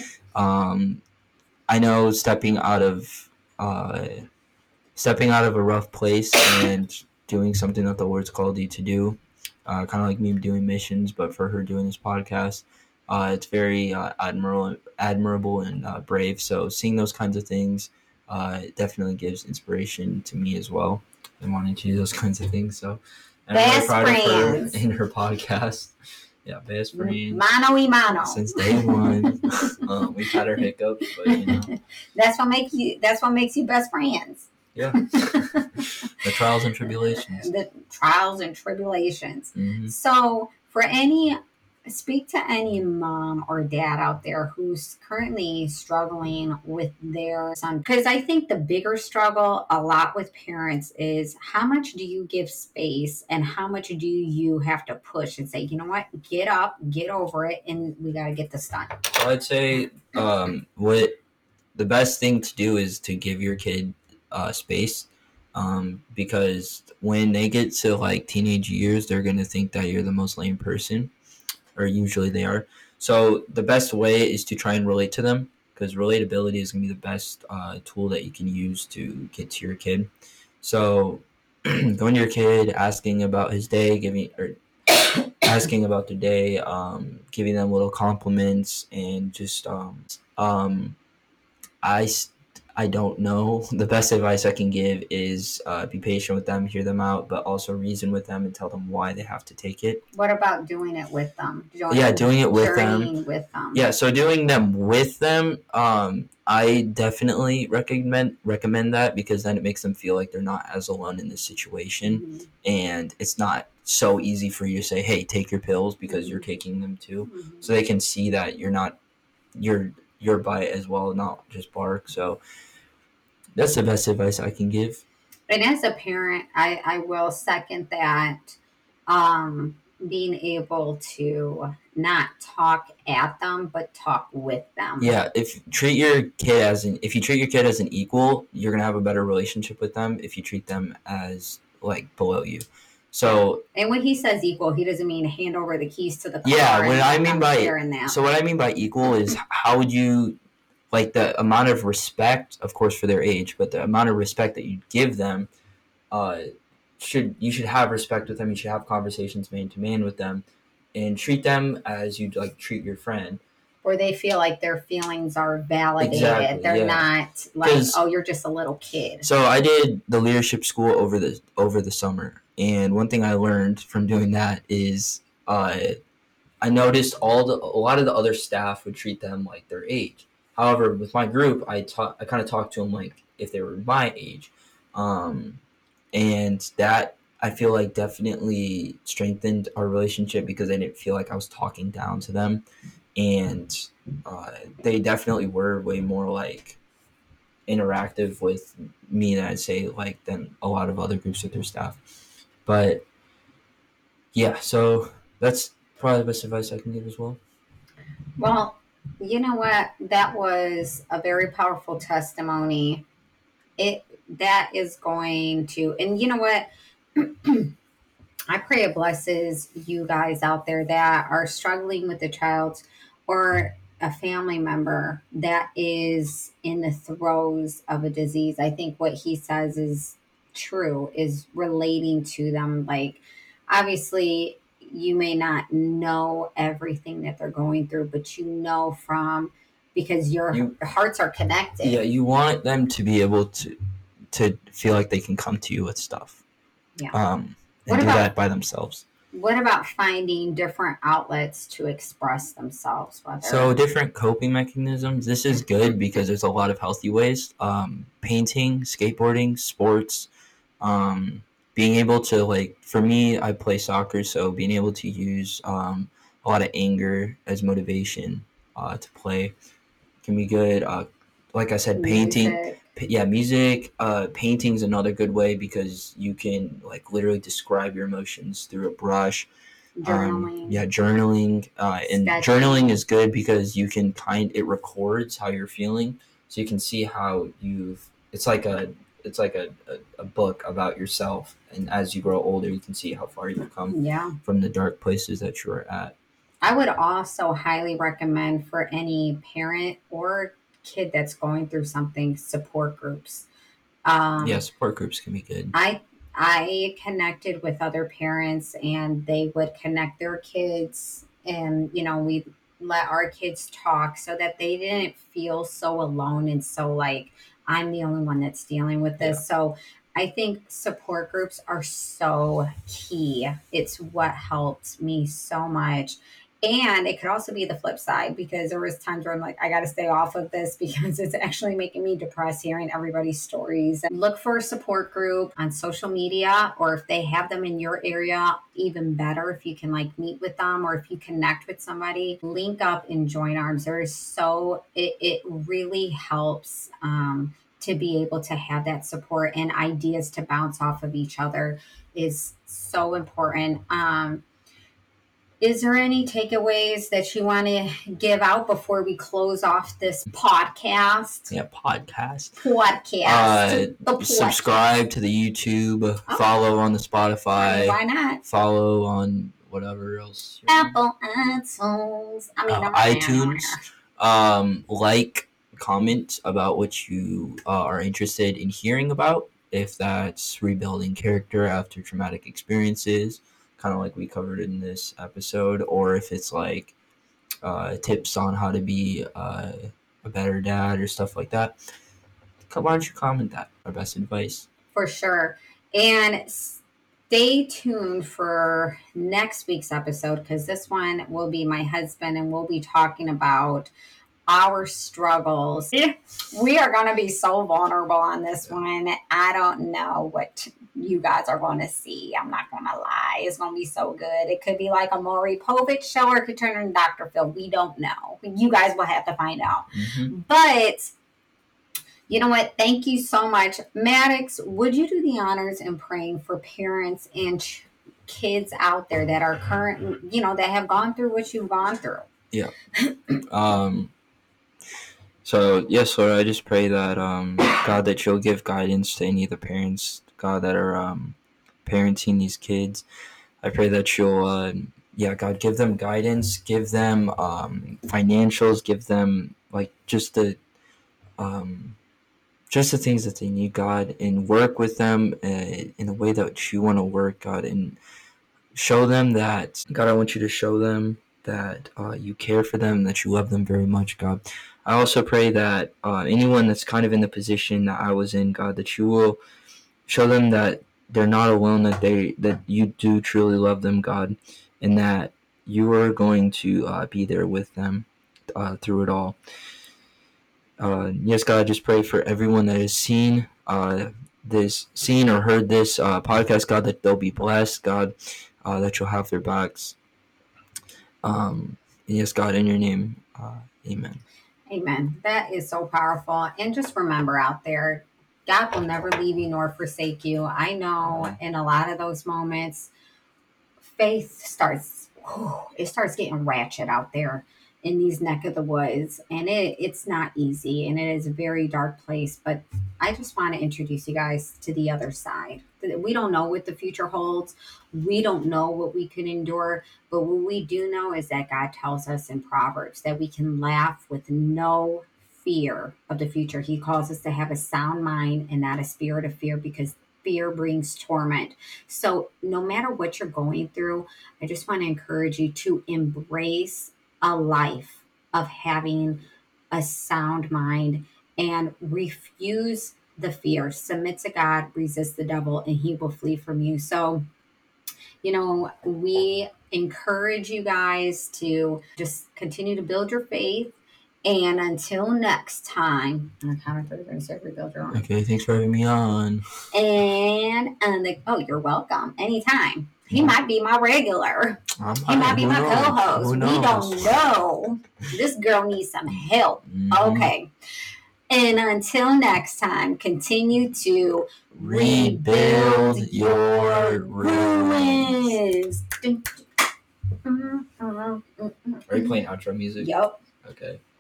Um, I know stepping out of uh, stepping out of a rough place and doing something that the Lord's called you to do, uh, kind of like me doing missions, but for her doing this podcast, uh, it's very uh, admirable, admirable and uh, brave. So seeing those kinds of things uh, definitely gives inspiration to me as well, and wanting to do those kinds of things. So and I'm really Best proud of her friends. in her podcast. Yeah, best friends. Mano y mano. Since day one, um, we've had our hiccups, but you know, that's what makes you. That's what makes you best friends. yeah. The trials and tribulations. The trials and tribulations. Mm-hmm. So, for any, speak to any mom or dad out there who's currently struggling with their son. Because I think the bigger struggle a lot with parents is how much do you give space and how much do you have to push and say, you know what, get up, get over it, and we got to get this done. So I'd say um, what the best thing to do is to give your kid uh, space, um, because when they get to like teenage years, they're going to think that you're the most lame person, or usually they are. So the best way is to try and relate to them, because relatability is going to be the best uh, tool that you can use to get to your kid. So going to your kid, asking about his day, giving or asking about their day, um, giving them little compliments, and just um, um, I, I don't know. The best advice I can give is uh, be patient with them, hear them out, but also reason with them and tell them why they have to take it. What about doing it with them? Doing yeah, doing it with journeying them. with them. Yeah, so doing them with them, um, I definitely recommend recommend that, because then it makes them feel like they're not as alone in this situation, mm-hmm. and it's not so easy for you to say, "Hey, take your pills," because mm-hmm. you're taking them too, mm-hmm. so they can see that you're not you're you're by it as well, not just bark. So that's the best advice I can give. And as a parent, I, I will second that. Um, being able to not talk at them, but talk with them. Yeah, if treat your kid as an if you treat your kid as an equal, you're gonna have a better relationship with them. If you treat them as like below you. So, and when he says equal, he doesn't mean hand over the keys to the car. Yeah, what I mean by that. So what I mean by equal is how would you, like, the amount of respect, of course, for their age, but the amount of respect that you give them, uh, should you should have respect with them. You should have conversations man to man with them, and treat them as you'd like treat your friend. Where they feel like their feelings are validated. Exactly, They're yeah. not like, oh, you're just a little kid. So I did the leadership school over the over the summer, and one thing I learned from doing that is uh, I noticed all the a lot of the other staff would treat them like their age. However, with my group, I ta- I kind of talked to them like if they were my age, um, and that I feel like definitely strengthened our relationship, because I didn't feel like I was talking down to them. And uh, they definitely were way more like interactive with me than I'd say like than a lot of other groups with their staff. But yeah, so that's probably the best advice I can give as well. Well, you know what? That was a very powerful testimony. It that is going to, and you know what? I pray it blesses you guys out there that are struggling with a child or a family member that is in the throes of a disease. I think what he says is true, is relating to them. Like, obviously, you may not know everything that they're going through, but you know from because your You- hearts are connected. Yeah, you want them to be able to to feel like they can come to you with stuff. Yeah. Um, and What do about- that by themselves. What about finding different outlets to express themselves? Whether So different coping mechanisms. This is good because there's a lot of healthy ways. Um, painting, skateboarding, sports, um, being able to like. For me, I play soccer, so being able to use um, a lot of anger as motivation uh, to play can be good. Uh, like I said, painting. music. P- yeah, music. Uh, painting's another good way because you can like literally describe your emotions through a brush. Journaling. Um, yeah, journaling. Uh, and Sketching. journaling is good because you can kind it records how you're feeling, so you can see how you've. It's like a it's like a, a, a book about yourself, and as you grow older, you can see how far you've come Yeah. from the dark places that you were at. I would also highly recommend for any parent or kid that's going through something, support groups. Um, Yeah, support groups can be good. I I connected with other parents and they would connect their kids and you know we let our kids talk so that they didn't feel so alone and so like I'm the only one that's dealing with this. Yeah. So I think support groups are so key. It's what helped me so much. And it could also be the flip side because there was times where I'm like, I got to stay off of this because it's actually making me depressed hearing everybody's stories. Look for a support group on social media, or if they have them in your area, even better. If you can like meet with them or if you connect with somebody, link up and join arms. There is so it, it really helps um, to be able to have that support and ideas to bounce off of each other is so important. Um, Is there any takeaways that you want to give out before we close off this podcast? Yeah, podcast. Podcast. Uh, The podcast. subscribe to the YouTube. Oh. Follow on the I Spotify. mean, why not? Follow on whatever else. you're on. Apple iTunes. I mean, Uh, I'm not iTunes. Um, like, comment about what you uh, are interested in hearing about. If that's rebuilding character after traumatic experiences, kind of like we covered in this episode, or if it's like uh, tips on how to be uh, a better dad or stuff like that. Why don't you comment that? Our best advice. For sure. And stay tuned for next week's episode because this one will be my husband and we'll be talking about our struggles. We are going to be so vulnerable on this one. I don't know what you guys are going to see. I'm not going to lie. It's going to be so good. It could be like a Maury Povich show or it could turn into Doctor Phil. We don't know. You guys will have to find out. Mm-hmm. But you know what? Thank you so much. Maddox, would you do the honors in praying for parents and ch- kids out there that are current, you know, that have gone through what you've gone through? Yeah. um. So, yes, Lord, I just pray that, um, God, that you'll give guidance to any of the parents, God, that are um, parenting these kids. I pray that you'll, uh, yeah, God, give them guidance, give them um, financials, give them, like, just the, um, just the things that they need, God, and work with them uh, in a way that you want to work, God, and show them that, God, I want you to show them that uh, you care for them, that you love them very much, God. I also pray that uh, anyone that's kind of in the position that I was in, God, that you will show them that they're not alone, that they that you do truly love them, God, and that you are going to uh, be there with them uh, through it all. Uh, yes, God, I just pray for everyone that has seen uh, this, seen or heard this uh, podcast, God, that they'll be blessed, God, uh, that you'll have their backs. Um, yes, God, in your name, uh, amen. Amen. That is so powerful. And just remember out there, God will never leave you nor forsake you. I know in a lot of those moments, faith starts, whew, it starts getting ratchet out there in these neck of the woods. And it, it's not easy and it is a very dark place. But I just want to introduce you guys to the other side. We don't know what the future holds. We don't know what we can endure. But what we do know is that God tells us in Proverbs that we can laugh with no fear of the future. He calls us to have a sound mind and not a spirit of fear, because fear brings torment. So, no matter what you're going through, I just want to encourage you to embrace a life of having a sound mind and refuse the fear. Submit to God, resist the devil, and he will flee from you. So, you know, we encourage you guys to just continue to build your faith. And until next time, on the count of three, we're going to say rebuild your own. Okay, thanks for having me on. And and the, oh, you're welcome. Anytime. He yeah. might be my regular. I'm, he might be my knows? co-host. We don't know. This girl needs some help. Mm-hmm. Okay. And until next time, continue to rebuild, rebuild your ruins. ruins. Are you playing outro music? Yep. Okay.